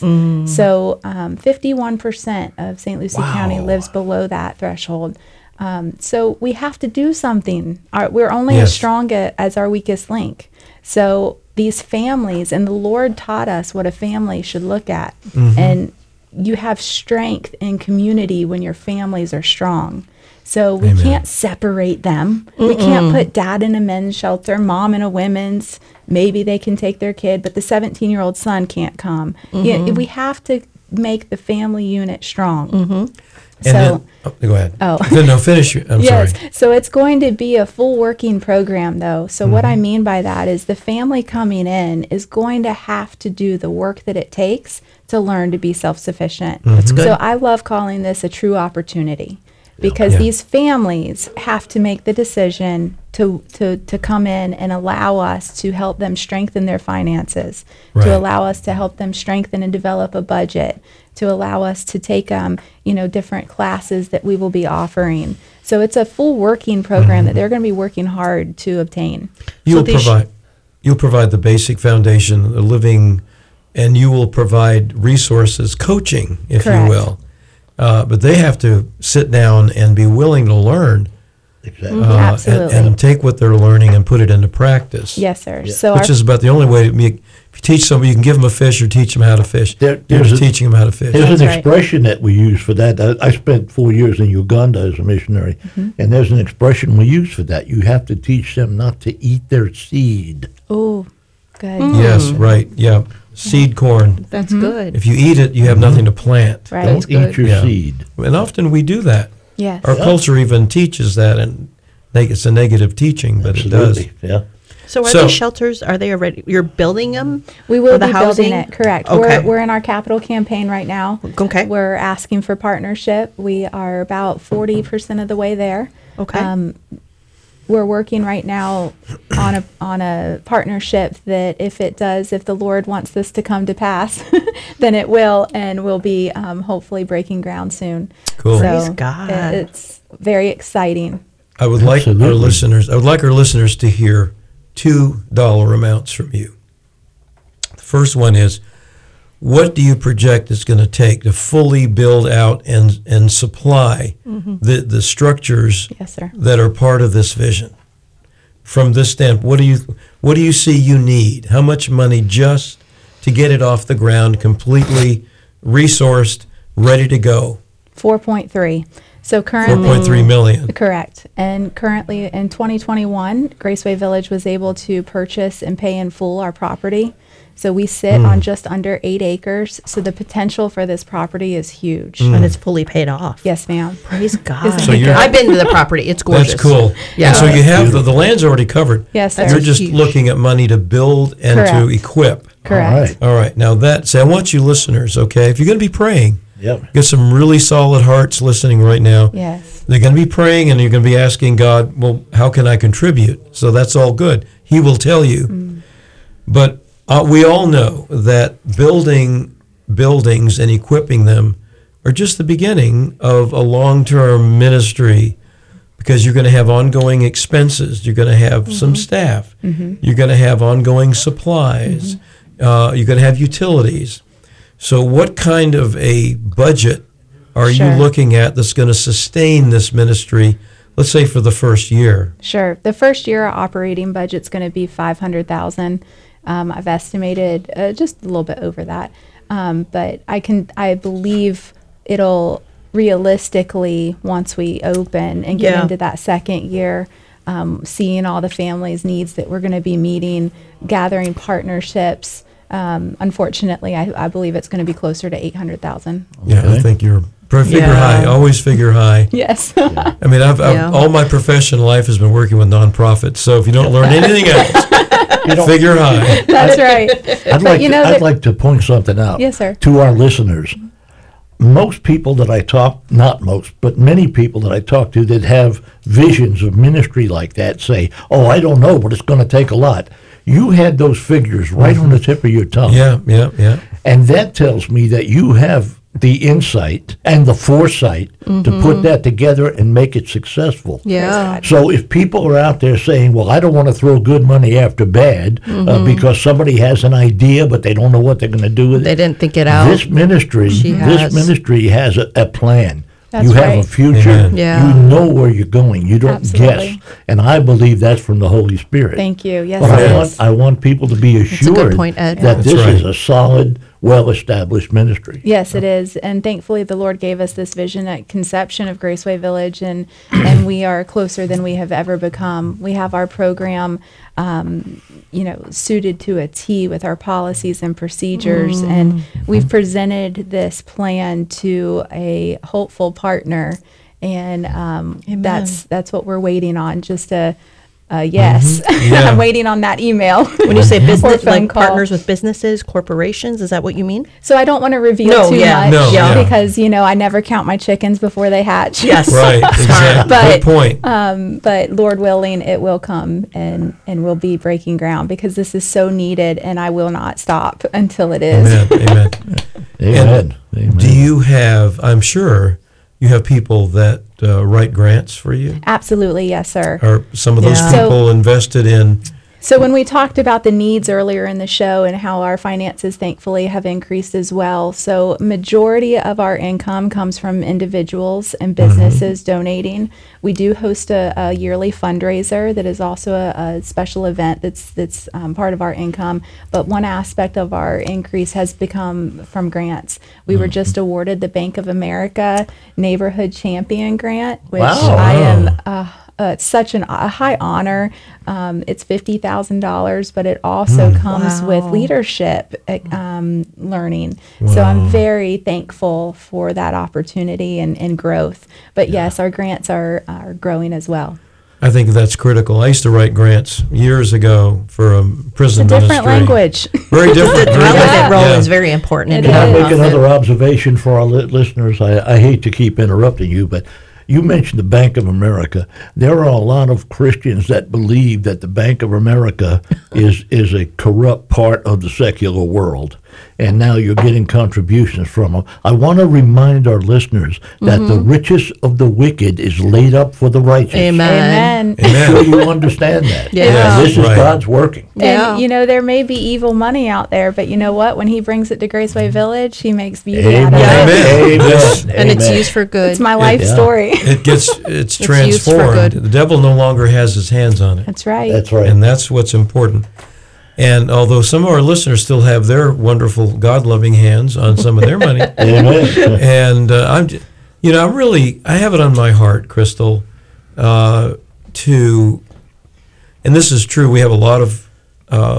So um, fifty-one percent of Saint Lucie County lives below that threshold. Um, so we have to do something. Our, we're only Yes. as strong a, as our weakest link. So these families, and the Lord taught us what a family should look at. And you have strength in community when your families are strong. So we Amen. can't separate them. We can't put dad in a men's shelter, mom in a women's. Maybe they can take their kid, but the seventeen-year-old son can't come. Yeah, we have to make the family unit strong. And So. then, oh, go ahead. Oh. No, finish. your- I'm Yes. sorry. So it's going to be a full working program, though. So what I mean by that is the family coming in is going to have to do the work that it takes to learn to be self-sufficient. That's good. So I love calling this a true opportunity because Yeah. these families have to make the decision to, to, to come in and allow us to help them strengthen their finances, Right. to allow us to help them strengthen and develop a budget, to allow us to take um, you know, different classes that we will be offering. So it's a full working program that they're going to be working hard to obtain. You'll these- provide, you'll provide the basic foundation, the living, and you will provide resources, coaching, if Correct. you will. Uh, but they have to sit down and be willing to learn, Exactly. uh, and, Absolutely. and take what they're learning and put it into practice. Yes, sir. Yeah. So Which our, is about the only way to make. If you teach somebody, you can give them a fish or teach them how to fish. There- You're there's just a- teaching them how to fish. There's That's an right. expression that we use for that. I, I spent four years in Uganda as a missionary, and there's an expression we use for that. You have to teach them not to eat their seed. oh, good. Yes, right. Yeah, seed corn. That's good. If you eat it, you have nothing to plant. Right. Don't eat good. your Yeah. seed. And often we do that. Yes. Our Yeah. culture even teaches that, and think it's a negative teaching, but it does. Absolutely. Yeah. So are So- these shelters, are they already, you're building them? We will Or the be housing? building it, correct. Okay. We're, we're in our capital campaign right now. Okay. We're asking for partnership. We are about forty percent of the way there. Okay. Um, we're working right now on a on a partnership that if it does, if the Lord wants this to come to pass, then it will, and we'll be um, hopefully breaking ground soon. Cool. So Praise God. it- it's very exciting. I would like our Absolutely. listeners. I would like our listeners to hear two dollar amounts from you. The first one is, what do you project it's going to take to fully build out and and supply the the structures Yes, sir. that are part of this vision? From this standpoint, what do you what do you see you need? How much money just to get it off the ground, completely resourced, ready to go? four point three. So Four currently, point three million. correct. And currently in twenty twenty-one, Graceway Village was able to purchase and pay in full our property. So we sit on just under eight acres. So the potential for this property is huge. And it's fully paid off. Yes, ma'am. Praise God. So you're- I've been to the property. It's gorgeous. That's cool. Yeah. And so you have, the, the land's already covered. Yes, sir. You're just huge. looking at money to build and to Correct. equip. Correct. All right. Now that, say, I want you listeners, okay, if you're going to be praying, Yep. get some really solid hearts listening right now. Yes. They're going to be praying and you're going to be asking God, well, how can I contribute? So that's all good. He will tell you. Mm. But uh, we all know that building buildings and equipping them are just the beginning of a long-term ministry, because you're going to have ongoing expenses. You're going to have some staff. You're going to have ongoing supplies. Uh, you're going to have utilities. So what kind of a budget are Sure. you looking at that's going to sustain this ministry, let's say for the first year? Sure. The first year, our operating budget's going to be five hundred thousand. Um, I've estimated uh, just a little bit over that, um, but I can. I believe it'll realistically, once we open and get Yeah. into that second year, um, seeing all the families' needs that we're going to be meeting, gathering partnerships. Um, unfortunately, I, I believe it's going to be closer to eight hundred thousand. Yeah, I Okay. think you're figure Yeah. high. Always figure high. Yes. I mean, I've, I've Yeah. all my professional life has been working with nonprofits. So if you don't learn anything else, figure high. That's right. I'd like, you to, know I'd that- like to point something out Yes, sir. to our listeners. Most people that I talk, not most, but many people that I talk to that have visions of ministry like that say, oh, I don't know, but it's going to take a lot. You had those figures right on the tip of your tongue. Yeah, yeah, yeah. And that tells me that you have the insight and the foresight to put that together and make it successful. Yeah. So if people are out there saying, well, I don't want to throw good money after bad uh, because somebody has an idea, but they don't know what they're going to do with They it. didn't think it out. This ministry, She this has. ministry has a, a plan. That's you have a right. future. Amen. Yeah. You know where you're going. You don't Absolutely. guess. And I believe that's from the Holy Spirit. Thank you. Yes, But it I want, is. I want people to be a good assured point, Ed. that That's this right. is a solid, well-established ministry. Yes, it is, and thankfully the Lord gave us this vision at conception of Graceway Village, and and we are closer than we have ever become. We have our program, um, you know, suited to a T with our policies and procedures, and we've presented this plan to a hopeful partner, and um, that's that's what we're waiting on. Just a, a yes. Yeah. I'm waiting on that email. When you say Or business, phone like call. partners with businesses, corporations, is that what you mean? So I don't want to reveal No, too yeah. much No, yeah. because you know I never count my chickens before they hatch. Yes. Right, exactly. But, Good point. Um, but Lord willing, it will come and and we'll be breaking ground because this is so needed, and I will not stop until it is. Amen, amen. Amen. Amen. Do you have, I'm sure, you have people that uh, write grants for you? Absolutely, yes, sir. Are some of those Yeah. So- people invested in? So when we talked about the needs earlier in the show and how our finances thankfully have increased as well. So majority of our income comes from individuals and businesses donating. We do host a, a yearly fundraiser that is also a, a special event that's that's um, part of our income. But one aspect of our increase has become from grants. We were just awarded the Bank of America Neighborhood Champion Grant, which Wow. I am uh, uh, it's such an, a high honor. Um, it's fifty thousand dollars, but it also comes Wow. with leadership uh, um, learning. So I'm very thankful for that opportunity and, and growth. But yes, our grants are, are growing as well. I think that's critical. I used to write grants years ago for a prison It's a different ministry. language. Very different. The very delegate different, role yeah. is very important. It in Can I is. make nonprofit. another observation for our li- listeners? I, I hate to keep interrupting you, but you mentioned the Bank of America. There are a lot of Christians that believe that the Bank of America is is a corrupt part of the secular world, and now you're getting contributions from them. I want to remind our listeners that the richest of the wicked is laid up for the righteous. Amen. Amen. I'm sure Amen. you understand that. Yeah. And this is Right. God's working. Yeah. And you know there may be evil money out there, but you know what? When He brings it to Graceway Village, He makes beauty Amen. out of it. Amen. Yes. And it's Amen. used for good. It's my life Yeah. story. It gets, it's used for transformed. good. The devil no longer has his hands on it. That's right. That's right. And that's what's important. And although some of our listeners still have their wonderful God-loving hands on some of their money, Amen. and uh, I'm, j- you know, I'm really, I have it on my heart, Crystal, uh, to, and this is true. We have a lot of uh,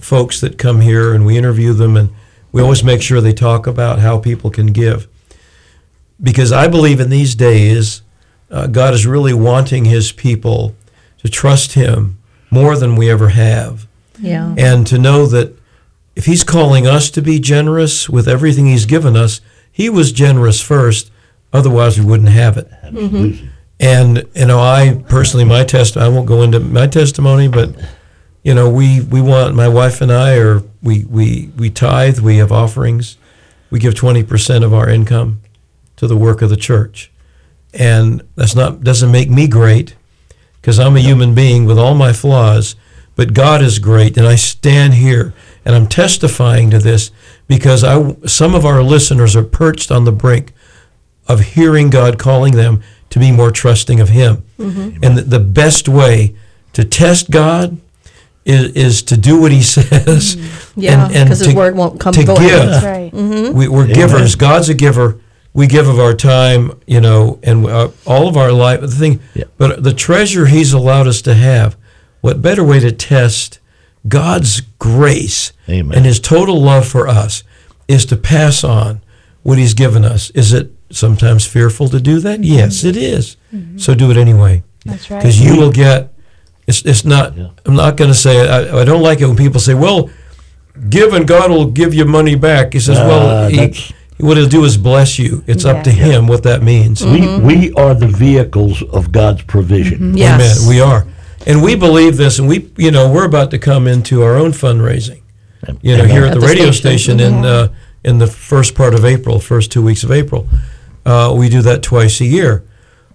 folks that come here, and we interview them, and we always make sure they talk about how people can give. Because I believe in these days, uh, God is really wanting his people to trust him more than we ever have. Yeah. And to know that if he's calling us to be generous with everything he's given us, he was generous first, otherwise we wouldn't have it. Absolutely. And, you know, I personally, my test, I won't go into my testimony, but, you know, we, we want, my wife and I are, we, we, we tithe, we have offerings, we give twenty percent of our income to the work of the church. And that's not, doesn't make me great, because I'm a human being with all my flaws, but God is great, and I stand here, and I'm testifying to this, because I, some of our listeners are perched on the brink of hearing God calling them to be more trusting of him. Mm-hmm. And the, the best way to test God is, is to do what he says. Mm-hmm. Yeah, because his word won't come to void. give. That's right. Mm-hmm. We, we're Amen. givers. God's a giver. We give of our time, you know, and uh, all of our life. The thing, Yeah. but the treasure he's allowed us to have. What better way to test God's grace Amen. and his total love for us is to pass on what he's given us. Is it sometimes fearful to do that? Yes, it is. Mm-hmm. So do it anyway. That's right. Because you will get, it's, it's not, Yeah. I'm not going to say, I, I don't like it when people say, well, give and God will give you money back. He says, Uh, well, he, that's- what he'll do is bless you. It's up to Yeah. him what that means. We, we are the vehicles of God's provision. Yes. Amen. We are. And we believe this, and we, you know, we're about to come into our own fundraising. You know, Amen. here at At the, the radio station. station, in uh, in the first part of April, first two weeks of April, uh, we do that twice a year,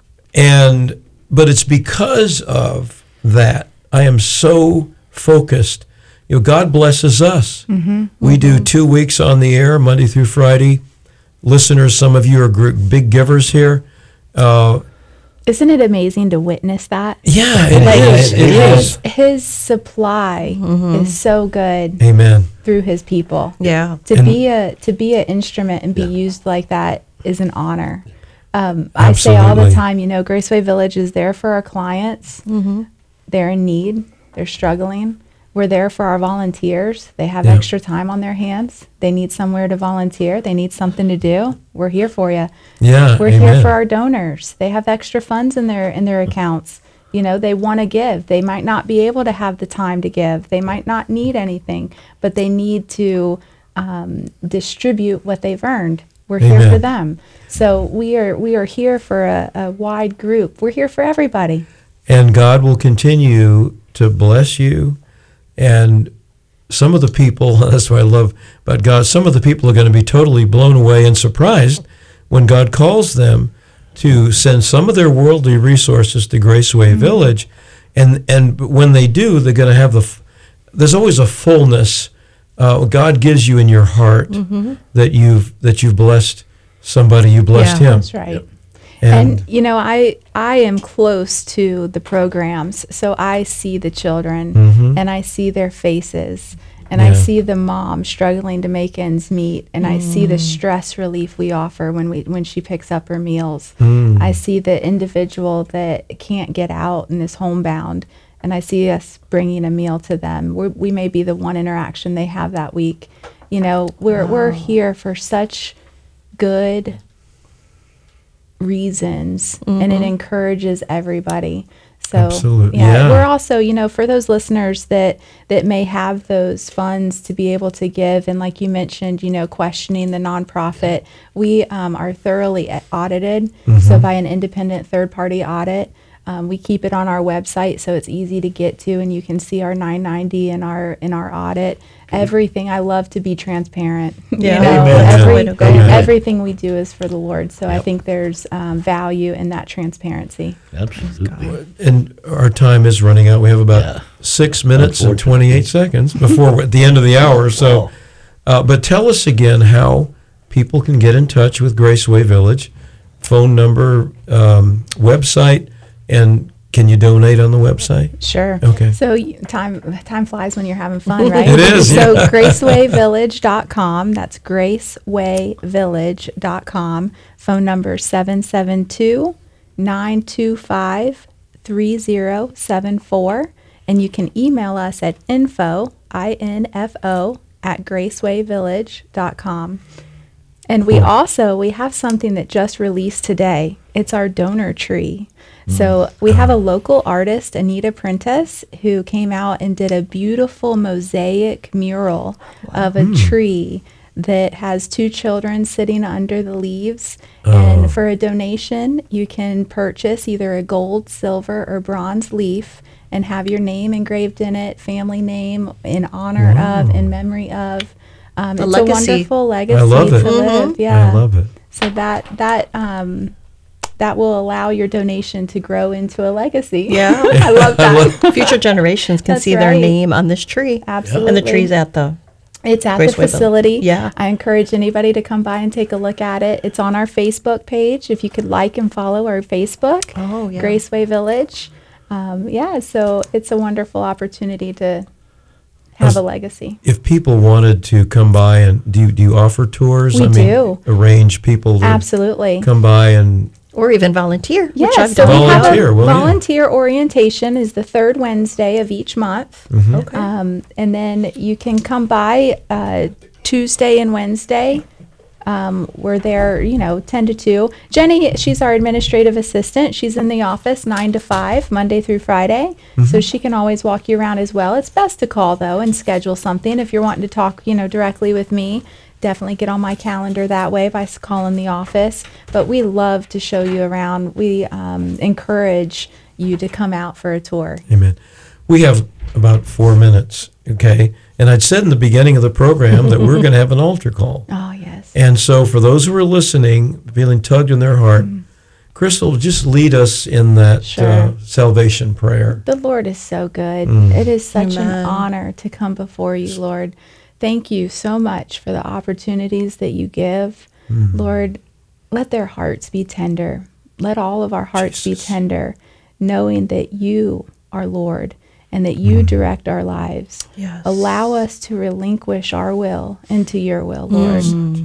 and but it's because of that I am so focused. You know, God blesses us. Mm-hmm. We do two weeks on the air, Monday through Friday. Listeners, some of you are gr- big givers here. Uh, Isn't it amazing to witness that? yeah, it Like is. It his, is. his supply is so good Amen. through his people. Yeah. To And- be a to be an instrument and be used like that is an honor. Um, I say all the Absolutely. time, you know, Graceway Village is there for our clients. Mm-hmm. They're in need. They're struggling. We're there for our volunteers. They have Yeah. extra time on their hands. They need somewhere to volunteer. They need something to do. We're here for you. Yeah. We're amen. here for our donors. They have extra funds in their in their accounts. You know, they want to give. They might not be able to have the time to give. They might not need anything, but they need to um, distribute what they've earned. We're here Amen. for them. So we are we are here for a, a wide group. We're here for everybody. And God will continue to bless you. And some of the people, that's what I love about God, some of the people are going to be totally blown away and surprised when God calls them to send some of their worldly resources to Graceway Mm-hmm. Village. And and when they do, they're going to have the, f- there's always a fullness uh, God gives you in your heart Mm-hmm. that you've that you've blessed somebody, you blessed Yeah. him. That's right. And, And you know, I I am close to the programs, so I see the children Mhm. and I see their faces and I Yeah. see the mom struggling to make ends meet and I see the stress relief we offer when we when she picks up her meals. Mm. I see the individual that can't get out and is homebound, and I see us bringing a meal to them. We're, we may be the one interaction they have that week. You know, we're we're here for such good reasons, and it encourages everybody. So Absolutely, yeah, yeah. we're also, you know, for those listeners that that may have those funds to be able to give, and like you mentioned, you know, questioning the nonprofit, we um, are thoroughly a- audited, so by an independent third party audit. Um, we keep it on our website, so it's easy to get to, and you can see our nine ninety in our in our audit. Everything. I love to be transparent. you Yeah. know, Amen. every- Way to go. Amen. everything we do is for the Lord. So I think there's um, value in that transparency. Absolutely. And our time is running out. We have about Yeah. six minutes and Unfortunately. twenty-eight seconds before we're at the end of the hour. So, Wow. uh, but tell us again how people can get in touch with Graceway Village, phone number, um, website, and can you donate on the website? Sure. Okay. So y- time time flies when you're having fun, right? It is, So yeah. graceway village dot com. That's graceway village dot com. Phone number seven seven two, nine two five, three zero seven four. And you can email us at info I N F O, at graceway village dot com. And we also, we have something that just released today. It's our donor tree. So we have a local artist, Anita Prentice, who came out and did a beautiful mosaic mural of a tree that has two children sitting under the leaves. Oh. And for a donation, you can purchase either a gold, silver, or bronze leaf and have your name engraved in it, family name, in honor of, in memory of. Um, A it's legacy. a wonderful legacy I love it. to live. Yeah. I love it. So that that um, that will allow your donation to grow into a legacy. Yeah. I love that. Future generations can That's see their right. name on this tree. Absolutely. And the tree's at the, It's at Graceway the Village. facility. Yeah. I encourage anybody to come by and take a look at it. It's on our Facebook page. If you could like and follow our Facebook, Oh, yeah. Graceway Village. Um, yeah, so it's a wonderful opportunity to have a legacy. If people wanted to come by, and do you, do you offer tours? We I mean, do. Arrange people to Absolutely. come by and or even volunteer, Yeah, which I've so done. we have Volunteer, a well, yeah. volunteer orientation is the third Wednesday of each month. Mm-hmm. Okay. Um, and then you can come by uh, Tuesday and Wednesday. Um, we're there, you know, ten to two. Jenny, she's our administrative assistant. She's in the office nine to five, Monday through Friday. So she can always walk you around as well. It's best to call, though, and schedule something. If you're wanting to talk, you know, directly with me, definitely get on my calendar that way by s- calling the office. But we love to show you around. We um, encourage you to come out for a tour. Amen. We have about four minutes, okay? And I'd said in the beginning of the program that we're going to have an altar call. Oh, yes. And so for those who are listening, feeling tugged in their heart, Crystal, just lead us in that Sure. uh, salvation prayer. The Lord is so good. Mm. It is such an Amen. honor to come before you, Lord. Thank you so much for the opportunities that you give. Lord, let their hearts be tender. Let all of our hearts Jesus. be tender, knowing that you are Lord and that you direct our lives. Yes. Allow us to relinquish our will into your will, Lord.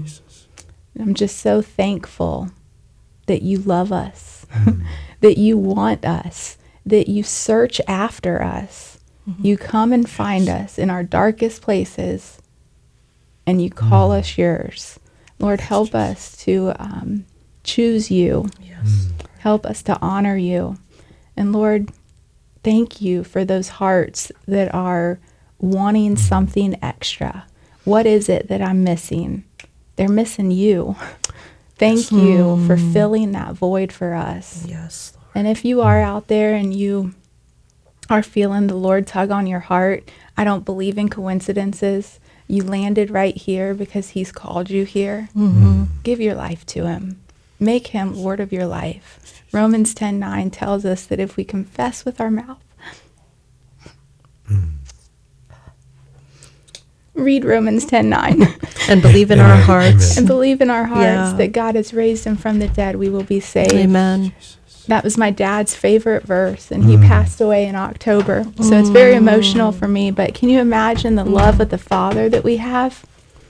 I'm just so thankful that you love us, that you want us, that you search after us. You come and find us in our darkest places, and you call us yours. Lord, help us to um, choose you. Yes. Help us to honor you. And Lord, thank you for those hearts that are wanting something extra. What is it that I'm missing? They're missing you. Thank you for filling that void for us. Yes. Lord. And if you are out there and you are feeling the Lord tug on your heart, I don't believe in coincidences. You landed right here because he's called you here. Give your life to him. Make him Lord of your life. Romans ten nine tells us that if we confess with our mouth, read Romans ten nine, And believe in our Amen. hearts. and believe in our hearts Yeah. that God has raised him from the dead, we will be saved. Amen. That was my dad's favorite verse, and he passed away in October. So it's very emotional for me, but can you imagine the love of the Father that we have?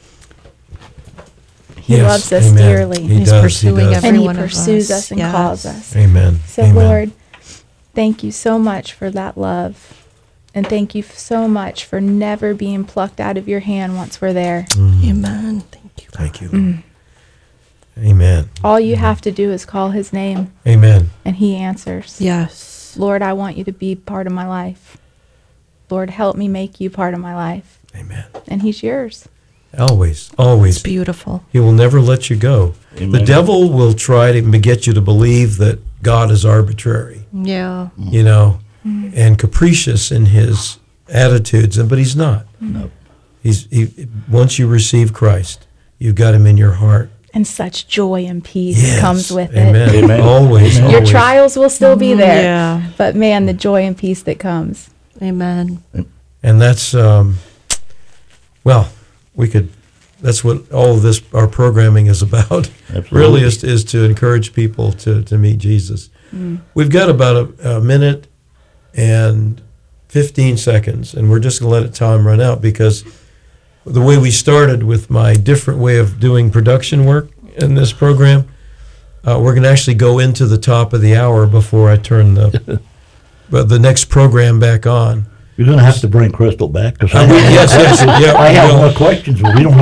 He Yes, loves us amen. dearly. He He's does, pursuing he does. every And he one of pursues us. us and Yes. calls us. Amen. So, Amen. Lord, thank you so much for that love. And thank you f- so much for never being plucked out of your hand once we're there. Amen. Thank you. Thank you, Lord. Amen. All you have to do is call his name, Amen. and he answers. Yes. Lord, I want you to be part of my life. Lord, help me make you part of my life. Amen. And he's yours. Always, always. It's beautiful. He will never let you go. The Amen. devil will try to get you to believe that God is arbitrary, Yeah. you know, and capricious in his attitudes, and but he's not. No. He's he, once you receive Christ, you've got him in your heart. And such joy and peace Yes. comes with Amen. it. Amen. Always, Amen. Your always. trials will still be there. Yeah. But man, the joy and peace that comes. Amen. And that's, um, well, we could, that's what all of this, our programming is about. Absolutely. Really is, is to encourage people to, to meet Jesus. We've got about a, a minute and fifteen seconds, and we're just going to let it time run out because the way we started with my different way of doing production work in this program, uh, we're going to actually go into the top of the hour before I turn the, but the next program back on. You're going to have to bring Crystal back because I, Uh, we- yes, yes, yeah, I we have will. more questions, but we don't